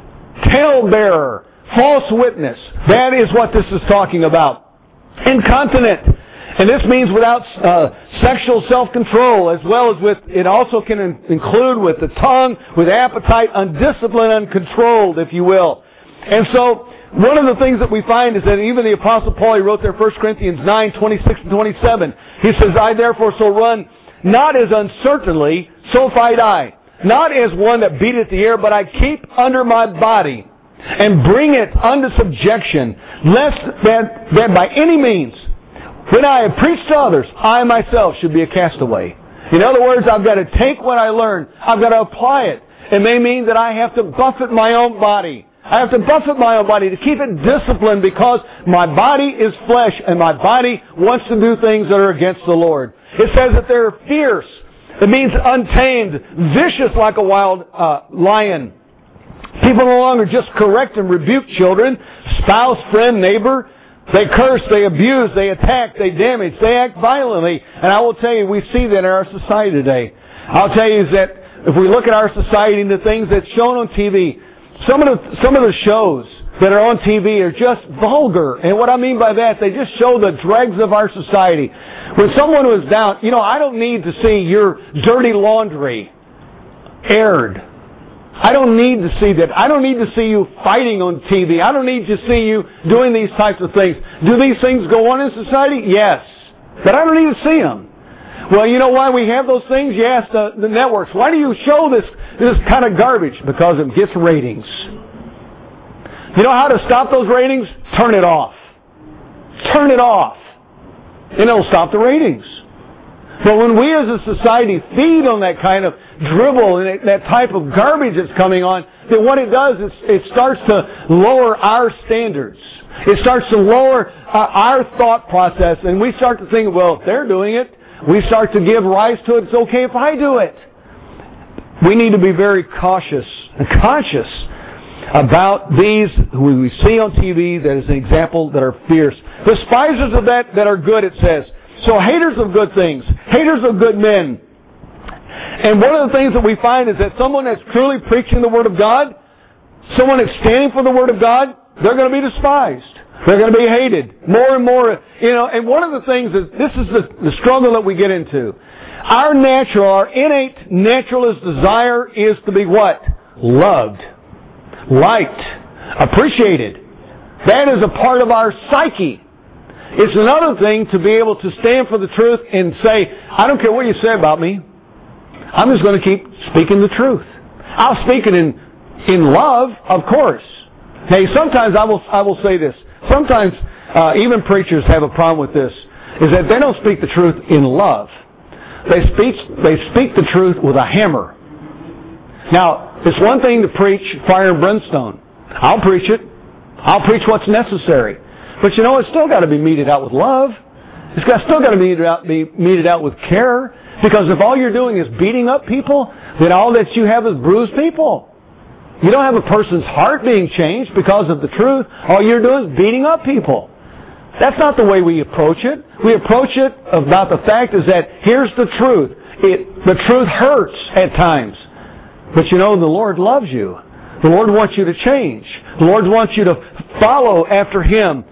talebearer, false witness. That is what this is talking about. Incontinent. And this means without sexual self-control, as well as it also can include with the tongue, with appetite, undisciplined, uncontrolled, if you will. And so, one of the things that we find is that even the Apostle Paul, he wrote there 1 Corinthians 9, 26 and 27. He says, I therefore so run, not as uncertainly, so fight I. Not as one that beateth the air, but I keep under my body, and bring it unto subjection, lest that by any means, when I have preached to others, I myself should be a castaway. In other words, I've got to take what I learn. I've got to apply it. It may mean that I have to buffet my own body. I have to buffet my own body to keep it disciplined because my body is flesh and my body wants to do things that are against the Lord. It says that they're fierce. It means untamed, vicious like a wild lion. People no longer just correct and rebuke children, spouse, friend, neighbor. They curse, they abuse, they attack, they damage, they act violently. And I will tell you, we see that in our society today. I'll tell you that if we look at our society and the things that's shown on TV, some of the shows that are on TV are just vulgar. And what I mean by that, they just show the dregs of our society. When someone was down, I don't need to see your dirty laundry aired. I don't need to see that. I don't need to see you fighting on TV. I don't need to see you doing these types of things. Do these things go on in society? Yes. But I don't need to see them. Well, you know why we have those things? You ask the networks, why do you show this kind of garbage? Because it gets ratings. You know how to stop those ratings? Turn it off. Turn it off. And it'll stop the ratings. But when we as a society feed on that kind of dribble and that type of garbage that's coming on, then what it does is it starts to lower our standards. It starts to lower our thought process, and we start to think, well, if they're doing it, we start to give rise to it. It's okay if I do it. We need to be very cautious and conscious about these who we see on TV that is an example that are fierce. Despisers of that are good, it says. So haters of good things, haters of good men. And one of the things that we find is that someone that's truly preaching the Word of God, someone that's standing for the Word of God, they're going to be despised. They're going to be hated more and more. And one of the things is, this is the struggle that we get into. Our innate naturalist desire is to be what? Loved, liked, appreciated. That is a part of our psyche. It's another thing to be able to stand for the truth and say, I don't care what you say about me. I'm just going to keep speaking the truth. I'll speak it in love, of course. Now, sometimes I will say this. Sometimes even preachers have a problem with this, is that they don't speak the truth in love. They speak the truth with a hammer. Now, it's one thing to preach fire and brimstone. I'll preach it. I'll preach what's necessary. But it's still got to be meted out with love. It's still got to be meted out with care. Because if all you're doing is beating up people, then all that you have is bruised people. You don't have a person's heart being changed because of the truth. All you're doing is beating up people. That's not the way we approach it. We approach it about the fact is that here's the truth. The truth hurts at times. But the Lord loves you. The Lord wants you to change. The Lord wants you to follow after Him.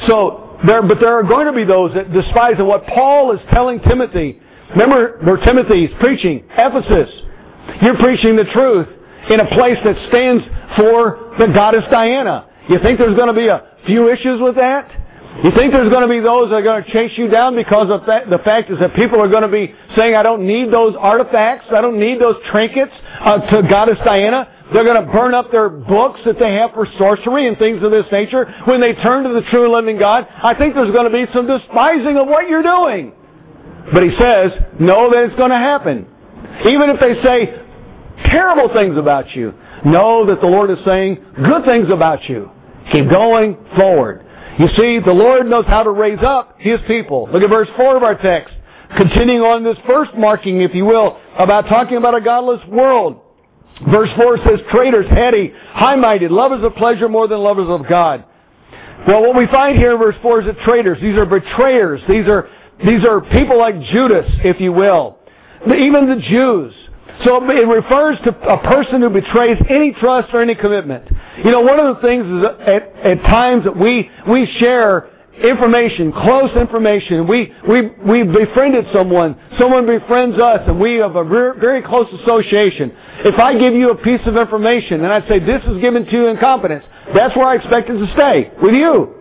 But there are going to be those that despise. And what Paul is telling Timothy, remember where Timothy's preaching, Ephesus. You're preaching the truth in a place that stands for the goddess Diana. You think there's going to be a few issues with that? You think there's going to be those that are going to chase you down because of the fact is that people are going to be saying, I don't need those artifacts, I don't need those trinkets to goddess Diana. They're going to burn up their books that they have for sorcery and things of this nature. When they turn to the true and living God, I think there's going to be some despising of what you're doing. But he says, know that it's going to happen. Even if they say terrible things about you, know that the Lord is saying good things about you. Keep going forward. You see, the Lord knows how to raise up His people. Look at verse 4 of our text. Continuing on this first marking, if you will, about talking about a godless world. Verse 4 says, traitors, heady, high-minded, lovers of pleasure more than lovers of God. Well, what we find here in verse 4 is that traitors, these are betrayers. These are people like Judas, if you will. Even the Jews. So it refers to a person who betrays any trust or any commitment. One of the things is at times that we share information, close information. We befriended someone befriends us, and we have a very close association. If I give you a piece of information and I say this is given to you in confidence, that's where I expect it to stay, with you.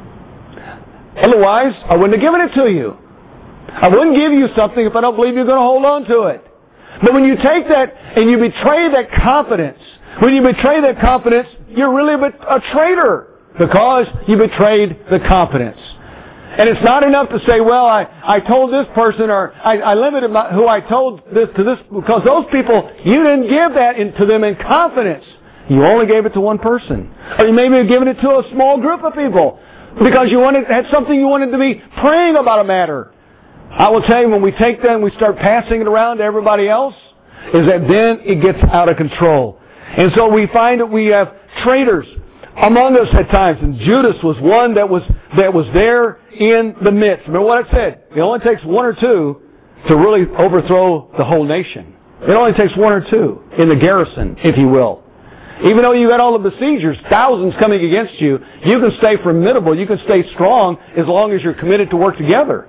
Otherwise, I wouldn't have given it to you. I wouldn't give you something if I don't believe you're going to hold on to it. But when you take that and you betray that confidence, you're really a traitor because you betrayed the confidence. And it's not enough to say, well, I told this person, or I limited who I told this to this, because those people, you didn't give that to them in confidence. You only gave it to one person. Or you maybe have given it to a small group of people because you had something you wanted to be praying about a matter. I will tell you, when we take that and we start passing it around to everybody else, is that then it gets out of control. And so we find that we have traitors among us at times. And Judas was one that was there in the midst. Remember what I said? It only takes one or two to really overthrow the whole nation. It only takes one or two in the garrison, if you will. Even though you got all the besiegers, thousands coming against you, you can stay formidable, you can stay strong as long as you're committed to work together.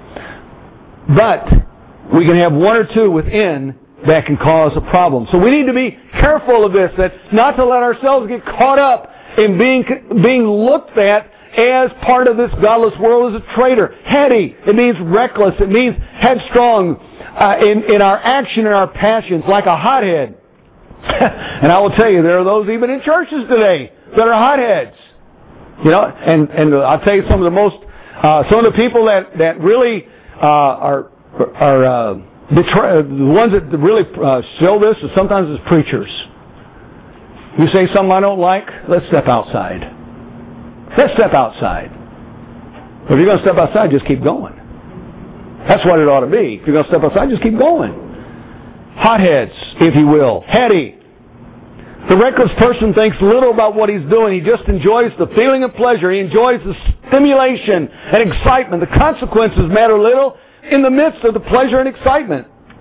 But we can have one or two within that can cause a problem. So we need to be careful of this, that not to let ourselves get caught up in being looked at as part of this godless world is a traitor. Heady, it means reckless. It means headstrong in our action and our passions, like a hothead. And I will tell you, there are those even in churches today that are hotheads. You know, and I'll tell you some of the people that really are the ones that really show this is sometimes as preachers. You say something I don't like, let's step outside. Let's step outside. But if you're going to step outside, just keep going. That's what it ought to be. If you're going to step outside, just keep going. Hotheads, if you will. Heady. The reckless person thinks little about what he's doing. He just enjoys the feeling of pleasure. He enjoys the stimulation and excitement. The consequences matter little in the midst of the pleasure and excitement.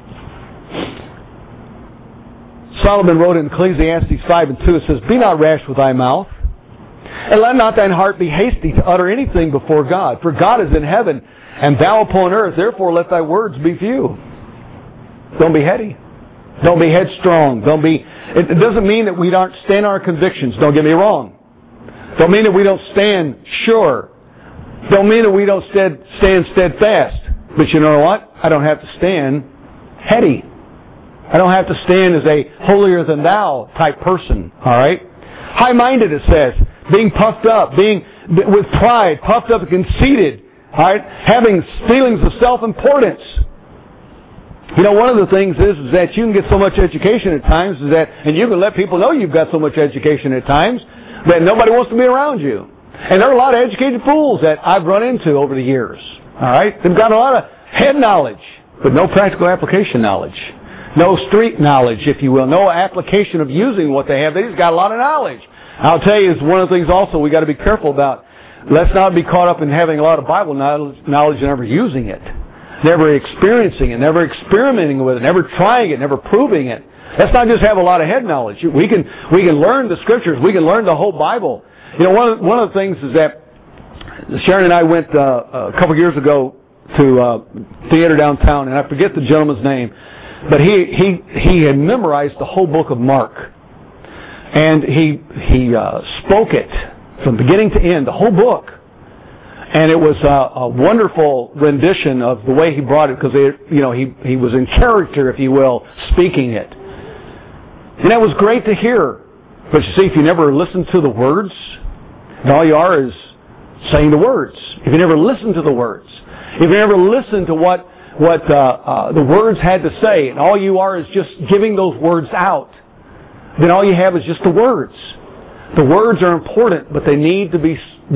Solomon wrote in Ecclesiastes 5:2, it says, "Be not rash with thy mouth, and let not thine heart be hasty to utter anything before God. For God is in heaven, and thou upon earth. Therefore let thy words be few." Don't be heady. Don't be headstrong. It doesn't mean that we don't stand on our convictions. Don't get me wrong. Don't mean that we don't stand sure. Don't mean that we don't stand steadfast. But you know what? I don't have to stand heady. I don't have to stand as a holier than thou type person. All right? High-minded, it says. Being puffed up. Being with pride. Puffed up and conceited. All right? Having feelings of self-importance. You know, one of the things is that you can get so much education at times, and you can let people know you've got so much education at times, that nobody wants to be around you. And there are a lot of educated fools that I've run into over the years. All right? They've got a lot of head knowledge, but no practical application knowledge. No street knowledge, if you will. No application of using what they have. They just got a lot of knowledge. I'll tell you, it's one of the things also we got to be careful about. Let's not be caught up in having a lot of Bible knowledge and never using it. Never experiencing it, never experimenting with it, never trying it, never proving it. Let's not just have a lot of head knowledge. We can learn the Scriptures. We can learn the whole Bible. You know, one of the things is that Sharon and I went a couple of years ago to a theater downtown, and I forget the gentleman's name, but he had memorized the whole book of Mark, and he spoke it from beginning to end, the whole book. And it was a wonderful rendition of the way he brought it, because he was in character, if you will, speaking it. And that was great to hear. But you see, if you never listen to the words, and all you are is saying the words. If you never listen to the words, if you never listen to what the words had to say, and all you are is just giving those words out, then all you have is just the words. The words are important, but they need to be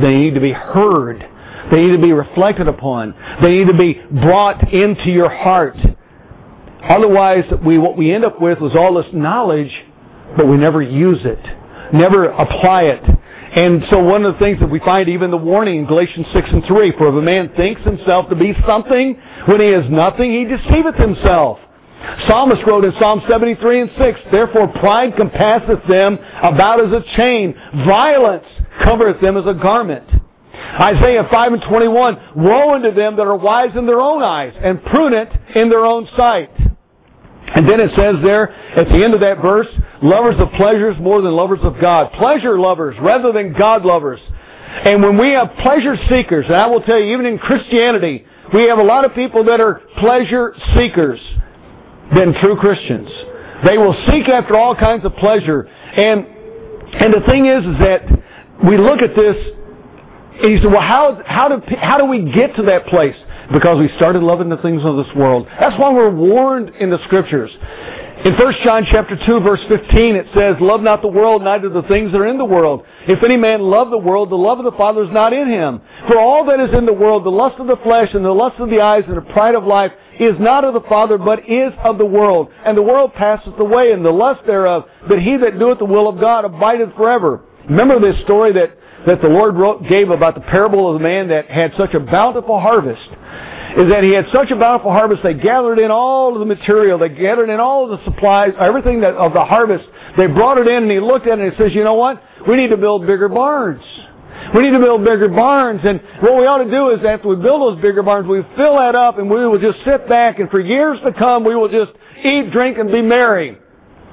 heard. They need to be reflected upon. They need to be brought into your heart. Otherwise, what we end up with is all this knowledge, but we never use it, never apply it. And so one of the things that we find, even the warning in Galatians 6:3, "For if a man thinks himself to be something when he is nothing, he deceiveth himself." Psalmist wrote in Psalm 73:6, "Therefore pride compasseth them about as a chain, violence covereth them as a garment." Isaiah 5:21, "Woe unto them that are wise in their own eyes, and prudent in their own sight." And then it says there, at the end of that verse, "Lovers of pleasures more than lovers of God." Pleasure lovers rather than God lovers. And when we have pleasure seekers, and I will tell you, even in Christianity, we have a lot of people that are pleasure seekers than true Christians. They will seek after all kinds of pleasure. And the thing is that we look at this, and you say, well, how do we get to that place? Because we started loving the things of this world. That's why we're warned in the Scriptures. In 1 John chapter 2, verse 15, it says, "Love not the world, neither the things that are in the world. If any man love the world, the love of the Father is not in him. For all that is in the world, the lust of the flesh, and the lust of the eyes, and the pride of life, is not of the Father, but is of the world. And the world passeth away, and the lust thereof. But he that doeth the will of God abideth forever." Remember this story that the Lord gave about the parable of the man that had such a bountiful harvest. Is that he had such a bountiful harvest, they gathered in all of the material, they gathered in all of the supplies, everything of the harvest. They brought it in, and he looked at it and he says, "You know what? We need to build bigger barns. We need to build bigger barns. And what we ought to do is, after we build those bigger barns, we fill that up, and we will just sit back, and for years to come, we will just eat, drink, and be merry."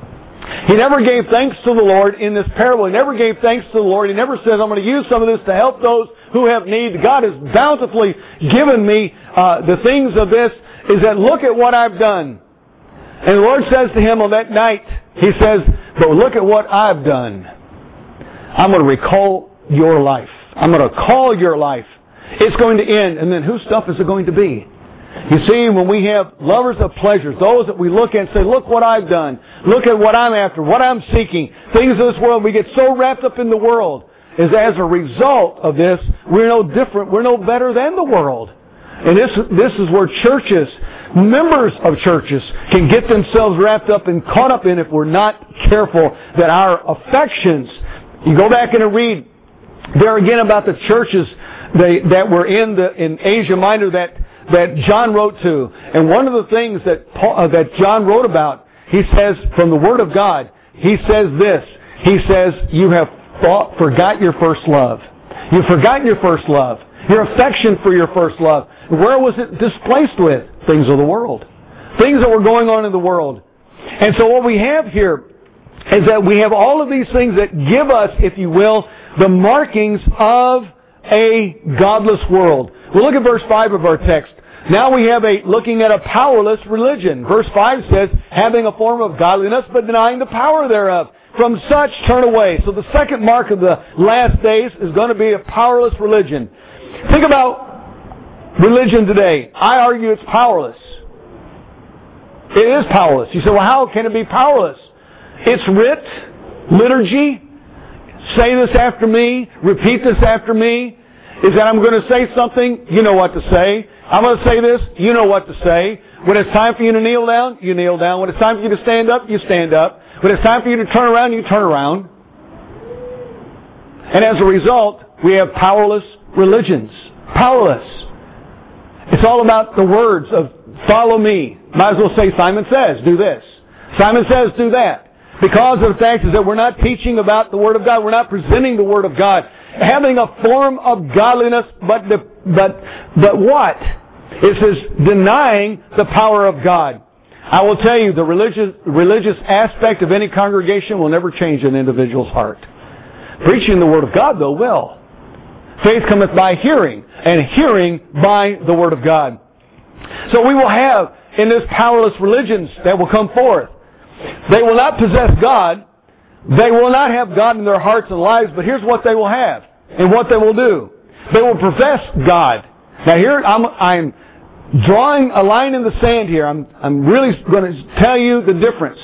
He never gave thanks to the Lord in this parable. He never gave thanks to the Lord. He never says, I'm going to use some of this to help those who have need. God has bountifully given me the things of this, is that look at what I've done. And the Lord says to him on that night, He says, but look at what I've done. I'm going to recall your life. I'm going to call your life. It's going to end. And then whose stuff is it going to be? You see, when we have lovers of pleasures, those that we look at and say, look what I've done. Look at what I'm after, what I'm seeking. Things of this world. We get so wrapped up in the world. As a result of this, we're no different. We're no better than the world. And this is where churches, members of churches, can get themselves wrapped up and caught up in if we're not careful that our affections. You go back and read there again about the churches that were in Asia Minor that John wrote to. And one of the things that John wrote about, he says from the Word of God, he says this. He says, you have forgot your first love. You've forgotten your first love. Your affection for your first love. Where was it displaced with? Things of the world. Things that were going on in the world. And so what we have here is that we have all of these things that give us, if you will, the markings of a godless world. We'll look at verse 5 of our text. Now we have looking at a powerless religion. Verse 5 says, having a form of godliness, but denying the power thereof. From such turn away. So the second mark of the last days is going to be a powerless religion. Think about religion today. I argue it's powerless. It is powerless. You say, well, how can it be powerless? It's writ, liturgy, say this after me, repeat this after me, is that I'm going to say something, you know what to say. I'm going to say this, you know what to say. When it's time for you to kneel down, you kneel down. When it's time for you to stand up, you stand up. When it's time for you to turn around, you turn around. And as a result, we have powerless religions. Powerless. It's all about the words of follow me. Might as well say Simon says, do this. Simon says, do that. Because of the fact is that we're not teaching about the Word of God. We're not presenting the Word of God. Having a form of godliness, but what? It says denying the power of God. I will tell you, the religious aspect of any congregation will never change an individual's heart. Preaching the Word of God, though, will. Faith cometh by hearing, and hearing by the Word of God. So we will have in this powerless religions that will come forth. They will not possess God. They will not have God in their hearts and lives, but here's what they will have and what they will do. They will profess God. Now here, I'm drawing a line in the sand here. I'm really going to tell you the difference.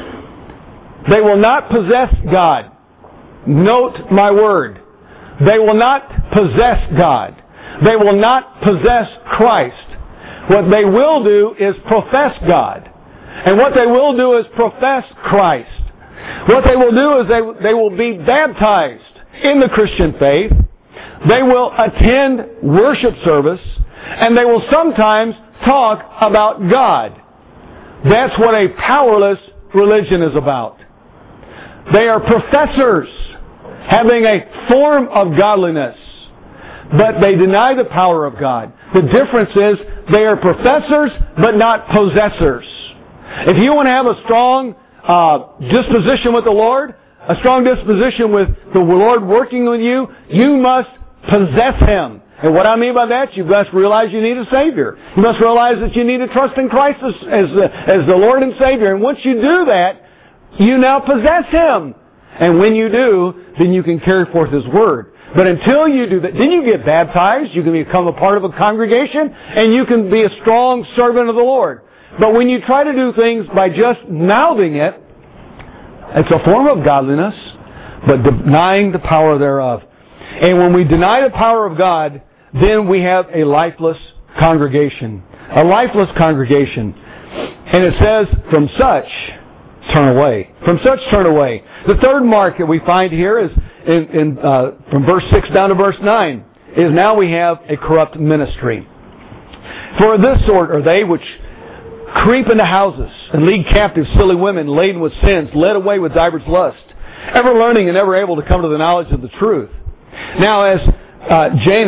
They will not possess God. Note my word. They will not possess God. They will not possess Christ. What they will do is profess God. And what they will do is profess Christ. What they will do is they will be baptized in the Christian faith. They will attend worship service. And they will sometimes talk about God. That's what a powerless religion is about. They are professors having a form of godliness, but they deny the power of God. The difference is they are professors but not possessors. If you want to have a strong disposition with the Lord, a strong disposition with the Lord working with you, you must possess Him. And what I mean by that, you must realize you need a Savior. You must realize that you need to trust in Christ as the Lord and Savior. And once you do that, you now possess Him. And when you do, then you can carry forth His Word. But until you do that, then you get baptized, you can become a part of a congregation, and you can be a strong servant of the Lord. But when you try to do things by just mouthing it, it's a form of godliness, but denying the power thereof. And when we deny the power of God, then we have a lifeless congregation. A lifeless congregation. And it says, from such, turn away. From such, turn away. The third mark that we find here is from verse 6 down to verse 9, is now we have a corrupt ministry. For this sort are they which creep into houses and lead captive silly women laden with sins, led away with divers lusts, ever learning and never able to come to the knowledge of the truth. Now as Janus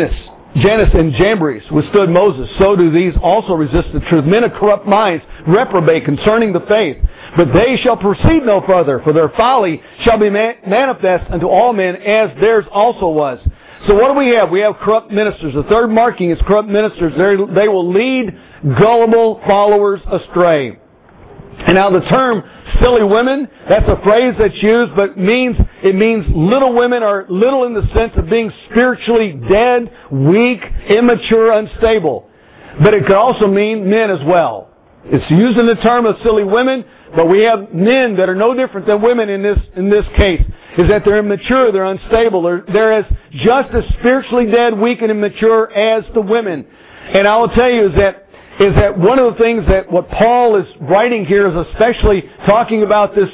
Jannes and Jambres withstood Moses, so do these also resist the truth. Men of corrupt minds reprobate concerning the faith. But they shall proceed no further, for their folly shall be manifest unto all men, as theirs also was. So what do we have? We have corrupt ministers. The third marking is corrupt ministers. They will lead gullible followers astray. And now the term silly women, that's a phrase that's used, but it means little women, or little in the sense of being spiritually dead, weak, immature, unstable. But it could also mean men as well. It's used in the term of silly women, but we have men that are no different than women in this case. Is that they're immature, they're unstable, they're as just as spiritually dead, weak, and immature as the women. And I will tell you is that one of the things that what Paul is writing here is especially talking about this,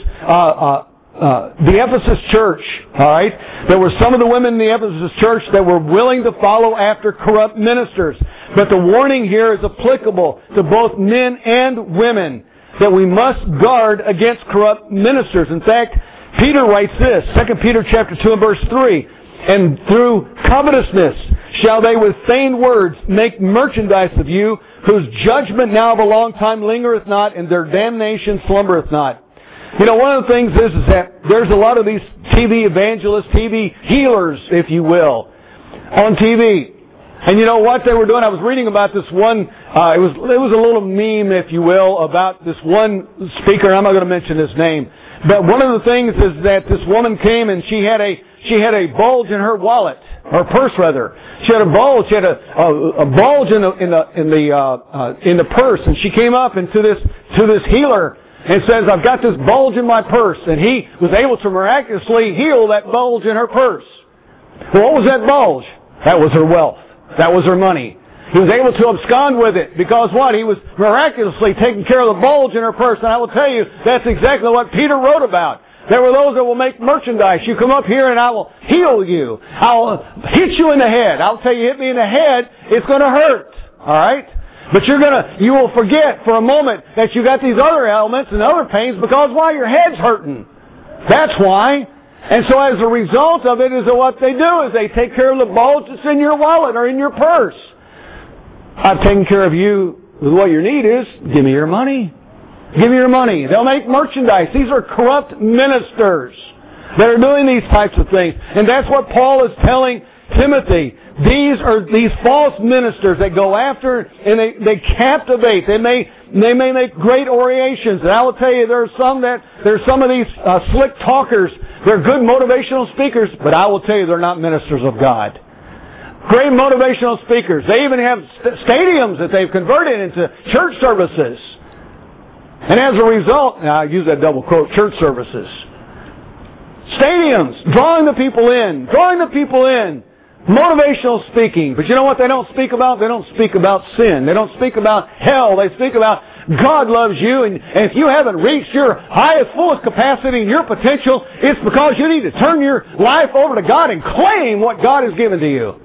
the Ephesus church, alright? There were some of the women in the Ephesus church that were willing to follow after corrupt ministers. But the warning here is applicable to both men and women, that we must guard against corrupt ministers. In fact, Peter writes this, 2 Peter chapter 2 and verse 3, and through covetousness shall they with feigned words make merchandise of you, whose judgment now of a long time lingereth not, and their damnation slumbereth not. You know, one of the things is that there's a lot of these TV evangelists, TV healers, if you will, on TV. And you know what they were doing? I was reading about this one, it was a little meme, if you will, about this one speaker. I'm not going to mention his name. But one of the things is that this woman came and she had a bulge in her wallet, or purse rather. She had a bulge. She had a bulge in the purse, and she came up to this healer and says, "I've got this bulge in my purse," and he was able to miraculously heal that bulge in her purse. Well, what was that bulge? That was her wealth. That was her money. He was able to abscond with it because what? He was miraculously taking care of the bulge in her purse. And I will tell you, that's exactly what Peter wrote about. There were those that will make merchandise. You come up here and I will heal you. I'll hit you in the head. I'll tell you, hit me in the head, it's going to hurt. Alright? But you will forget for a moment that you got these other ailments and other pains because why? Your head's hurting. That's why. And so as a result of it is that what they do is they take care of the bulge that's in your wallet or in your purse. I've taken care of you with what your need is. Give me your money. Give me your money. They'll make merchandise. These are corrupt ministers that are doing these types of things. And that's what Paul is telling Timothy. These are these false ministers that go after and they captivate. They may make great orations. And I will tell you, there's some of these slick talkers. They're good motivational speakers, but I will tell you they're not ministers of God. Great motivational speakers. They even have stadiums that they've converted into church services. And as a result, now I use that double quote, church services. Stadiums, drawing the people in. Motivational speaking. But you know what they don't speak about? They don't speak about sin. They don't speak about hell. They speak about God loves you, and if you haven't reached your highest, fullest capacity and your potential, it's because you need to turn your life over to God and claim what God has given to you.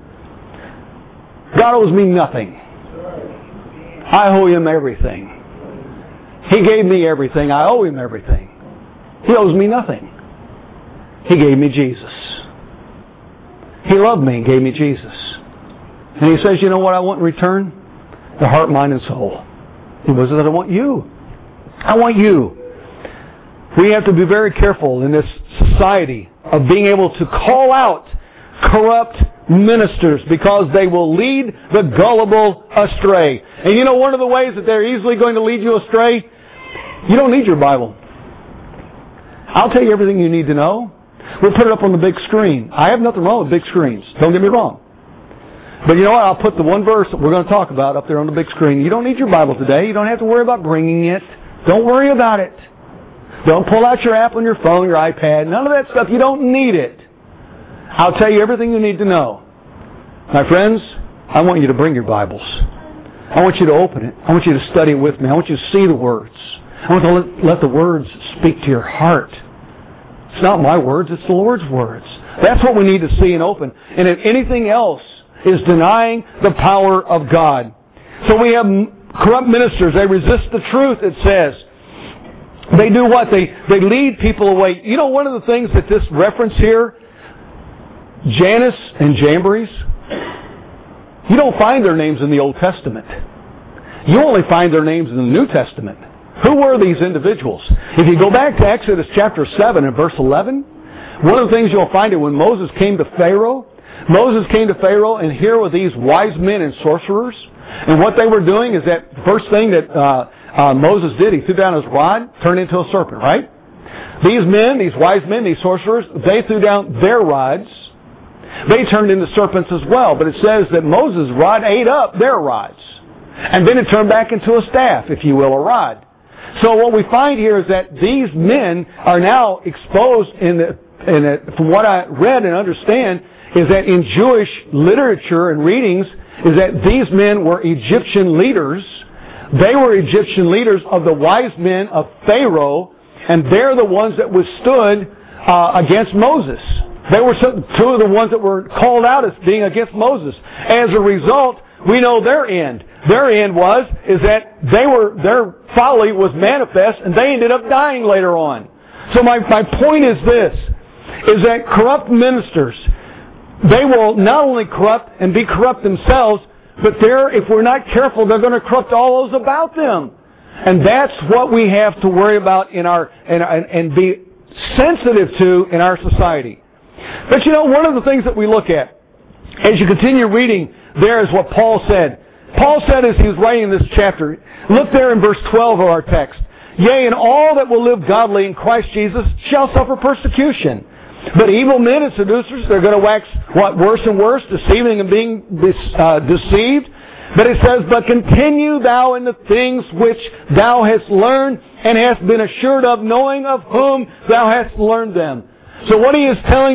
God owes me nothing. I owe Him everything. He gave me everything. I owe Him everything. He owes me nothing. He gave me Jesus. He loved me and gave me Jesus. And He says, you know what I want in return? The heart, mind, and soul. He says, I want you. I want you. We have to be very careful in this society of being able to call out corrupt ministers because they will lead the gullible astray. And you know one of the ways that they're easily going to lead you astray? You don't need your Bible. I'll tell you everything you need to know. We'll put it up on the big screen. I have nothing wrong with big screens. Don't get me wrong. But you know what? I'll put the one verse that we're going to talk about up there on the big screen. You don't need your Bible today. You don't have to worry about bringing it. Don't worry about it. Don't pull out your app on your phone, your iPad. None of that stuff. You don't need it. I'll tell you everything you need to know. My friends, I want you to bring your Bibles. I want you to open it. I want you to study it with me. I want you to see the words. I want to let the words speak to your heart. It's not my words, it's the Lord's words. That's what we need to see and open. And if anything else is denying the power of God. So we have corrupt ministers. They resist the truth, it says. They do what? They lead people away. You know one of the things that this reference here, Jannes and Jambres, you don't find their names in the Old Testament. You only find their names in the New Testament. Who were these individuals? If you go back to Exodus chapter 7 and verse 11, one of the things you'll find is when Moses came to Pharaoh, and here were these wise men and sorcerers. And what they were doing is that the first thing that Moses did, he threw down his rod, turned into a serpent, right? These men, these wise men, these sorcerers, they threw down their rods. They turned into serpents as well. But it says that Moses' rod ate up their rods. And then it turned back into a staff, if you will, a rod. So what we find here is that these men are now exposed from what I read and understand, is that in Jewish literature and readings, is that these men were Egyptian leaders. They were Egyptian leaders of the wise men of Pharaoh, and they're the ones that withstood against Moses. They were two of the ones that were called out as being against Moses. As a result, we know their end. Their end is that their folly was manifest, and they ended up dying later on. So my point is this, is that corrupt ministers, they will not only corrupt and be corrupt themselves, but if we're not careful, they're going to corrupt all those about them. And that's what we have to worry about and be sensitive to in our society. But one of the things that we look at, as you continue reading, there is what Paul said. Paul said as he was writing this chapter, look there in verse 12 of our text, yea, and all that will live godly in Christ Jesus shall suffer persecution. But evil men and seducers, they're going to wax worse and worse, deceiving and being deceived. But it says, but continue thou in the things which thou hast learned and hast been assured of, knowing of whom thou hast learned them. So what he is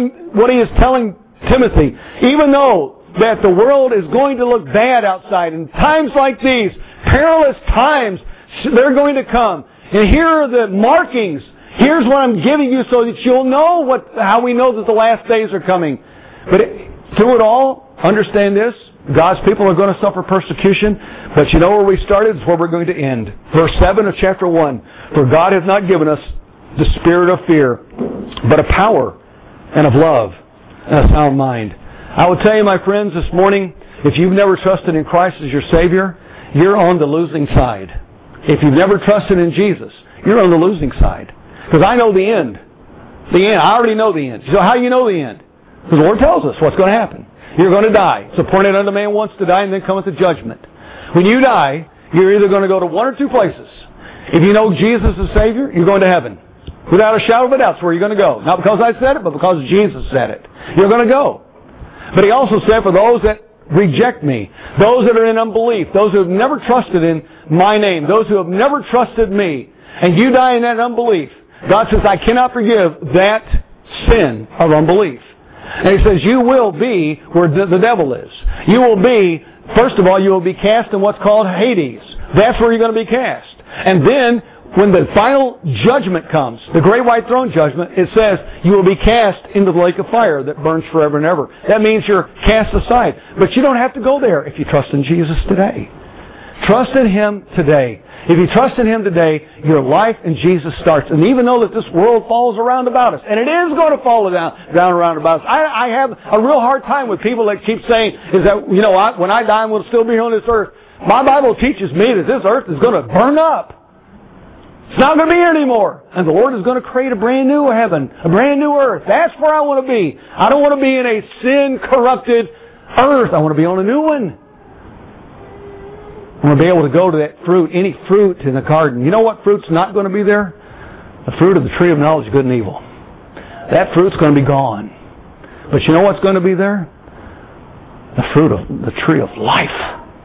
telling Timothy, even though that the world is going to look bad outside, in times like these, perilous times, they're going to come. And here are the markings. Here's what I'm giving you so that you'll know how we know that the last days are coming. But through it all, understand this, God's people are going to suffer persecution, but you know where we started? It's where we're going to end. Verse 7 of chapter 1, for God has not given us the spirit of fear, but of power and of love and a sound mind. I will tell you, my friends, this morning, if you've never trusted in Christ as your Savior, you're on the losing side. If you've never trusted in Jesus, you're on the losing side. Because I know the end. I already know the end. So how do you know the end? Because the Lord tells us what's going to happen. You're going to die. It's appointed unto man once to die, and then cometh the judgment. When you die, you're either going to go to one or two places. If you know Jesus as Savior, you're going to heaven. Without a shadow of a doubt, that's where you're going to go. Not because I said it, but because Jesus said it. You're going to go. But He also said, for those that reject me, those that are in unbelief, those who have never trusted in my name, those who have never trusted me, and you die in that unbelief, God says, I cannot forgive that sin of unbelief. And He says, you will be where the devil is. You will be, first of all, you will be cast in what's called Hades. That's where you're going to be cast. And then, when the final judgment comes, the great white throne judgment, it says, you will be cast into the lake of fire that burns forever and ever. That means you're cast aside. But you don't have to go there if you trust in Jesus today. Trust in Him today. If you trust in Him today, your life in Jesus starts. And even though that this world falls around about us, and it is going to fall down around about us, I have a real hard time with people that keep saying, is that, when I die, we'll still be here on this earth. My Bible teaches me that this earth is going to burn up. It's not going to be here anymore. And the Lord is going to create a brand new heaven, a brand new earth. That's where I want to be. I don't want to be in a sin-corrupted earth. I want to be on a new one. I want to be able to go to that fruit, any fruit in the garden. You know what fruit's not going to be there? The fruit of the tree of knowledge of good and evil. That fruit's going to be gone. But you know what's going to be there? The fruit of the tree of life.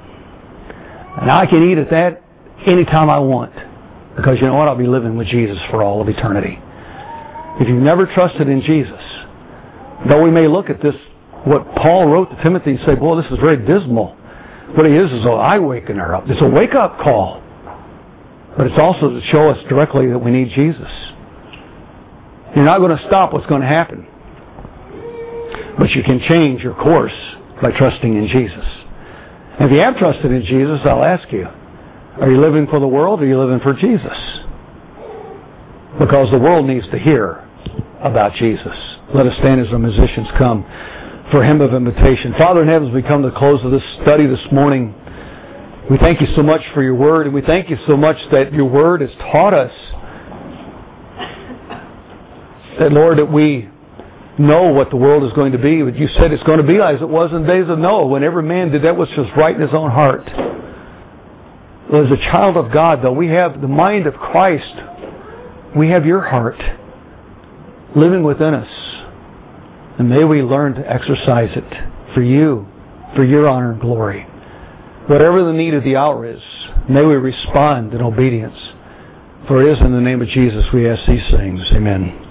And I can eat at that anytime I want. Because you know what? I'll be living with Jesus for all of eternity. If you've never trusted in Jesus, though we may look at this, what Paul wrote to Timothy and say, boy, this is very dismal. What it is an eye wakener up. It's a wake-up call. But it's also to show us directly that we need Jesus. You're not going to stop what's going to happen. But you can change your course by trusting in Jesus. And if you have trusted in Jesus, I'll ask you, are you living for the world or are you living for Jesus? Because the world needs to hear about Jesus. Let us stand as the musicians come. for hymn of invitation. Father in heaven, as we come to the close of this study this morning, we thank you so much for your word, and we thank you so much that your word has taught us that, Lord, that we know what the world is going to be. But you said it's going to be as it was in the days of Noah, when every man did that which was right in his own heart. Well, as a child of God, though, we have the mind of Christ. We have your heart living within us. And may we learn to exercise it for you, for your honor and glory. Whatever the need of the hour is, may we respond in obedience. For it is in the name of Jesus we ask these things. Amen.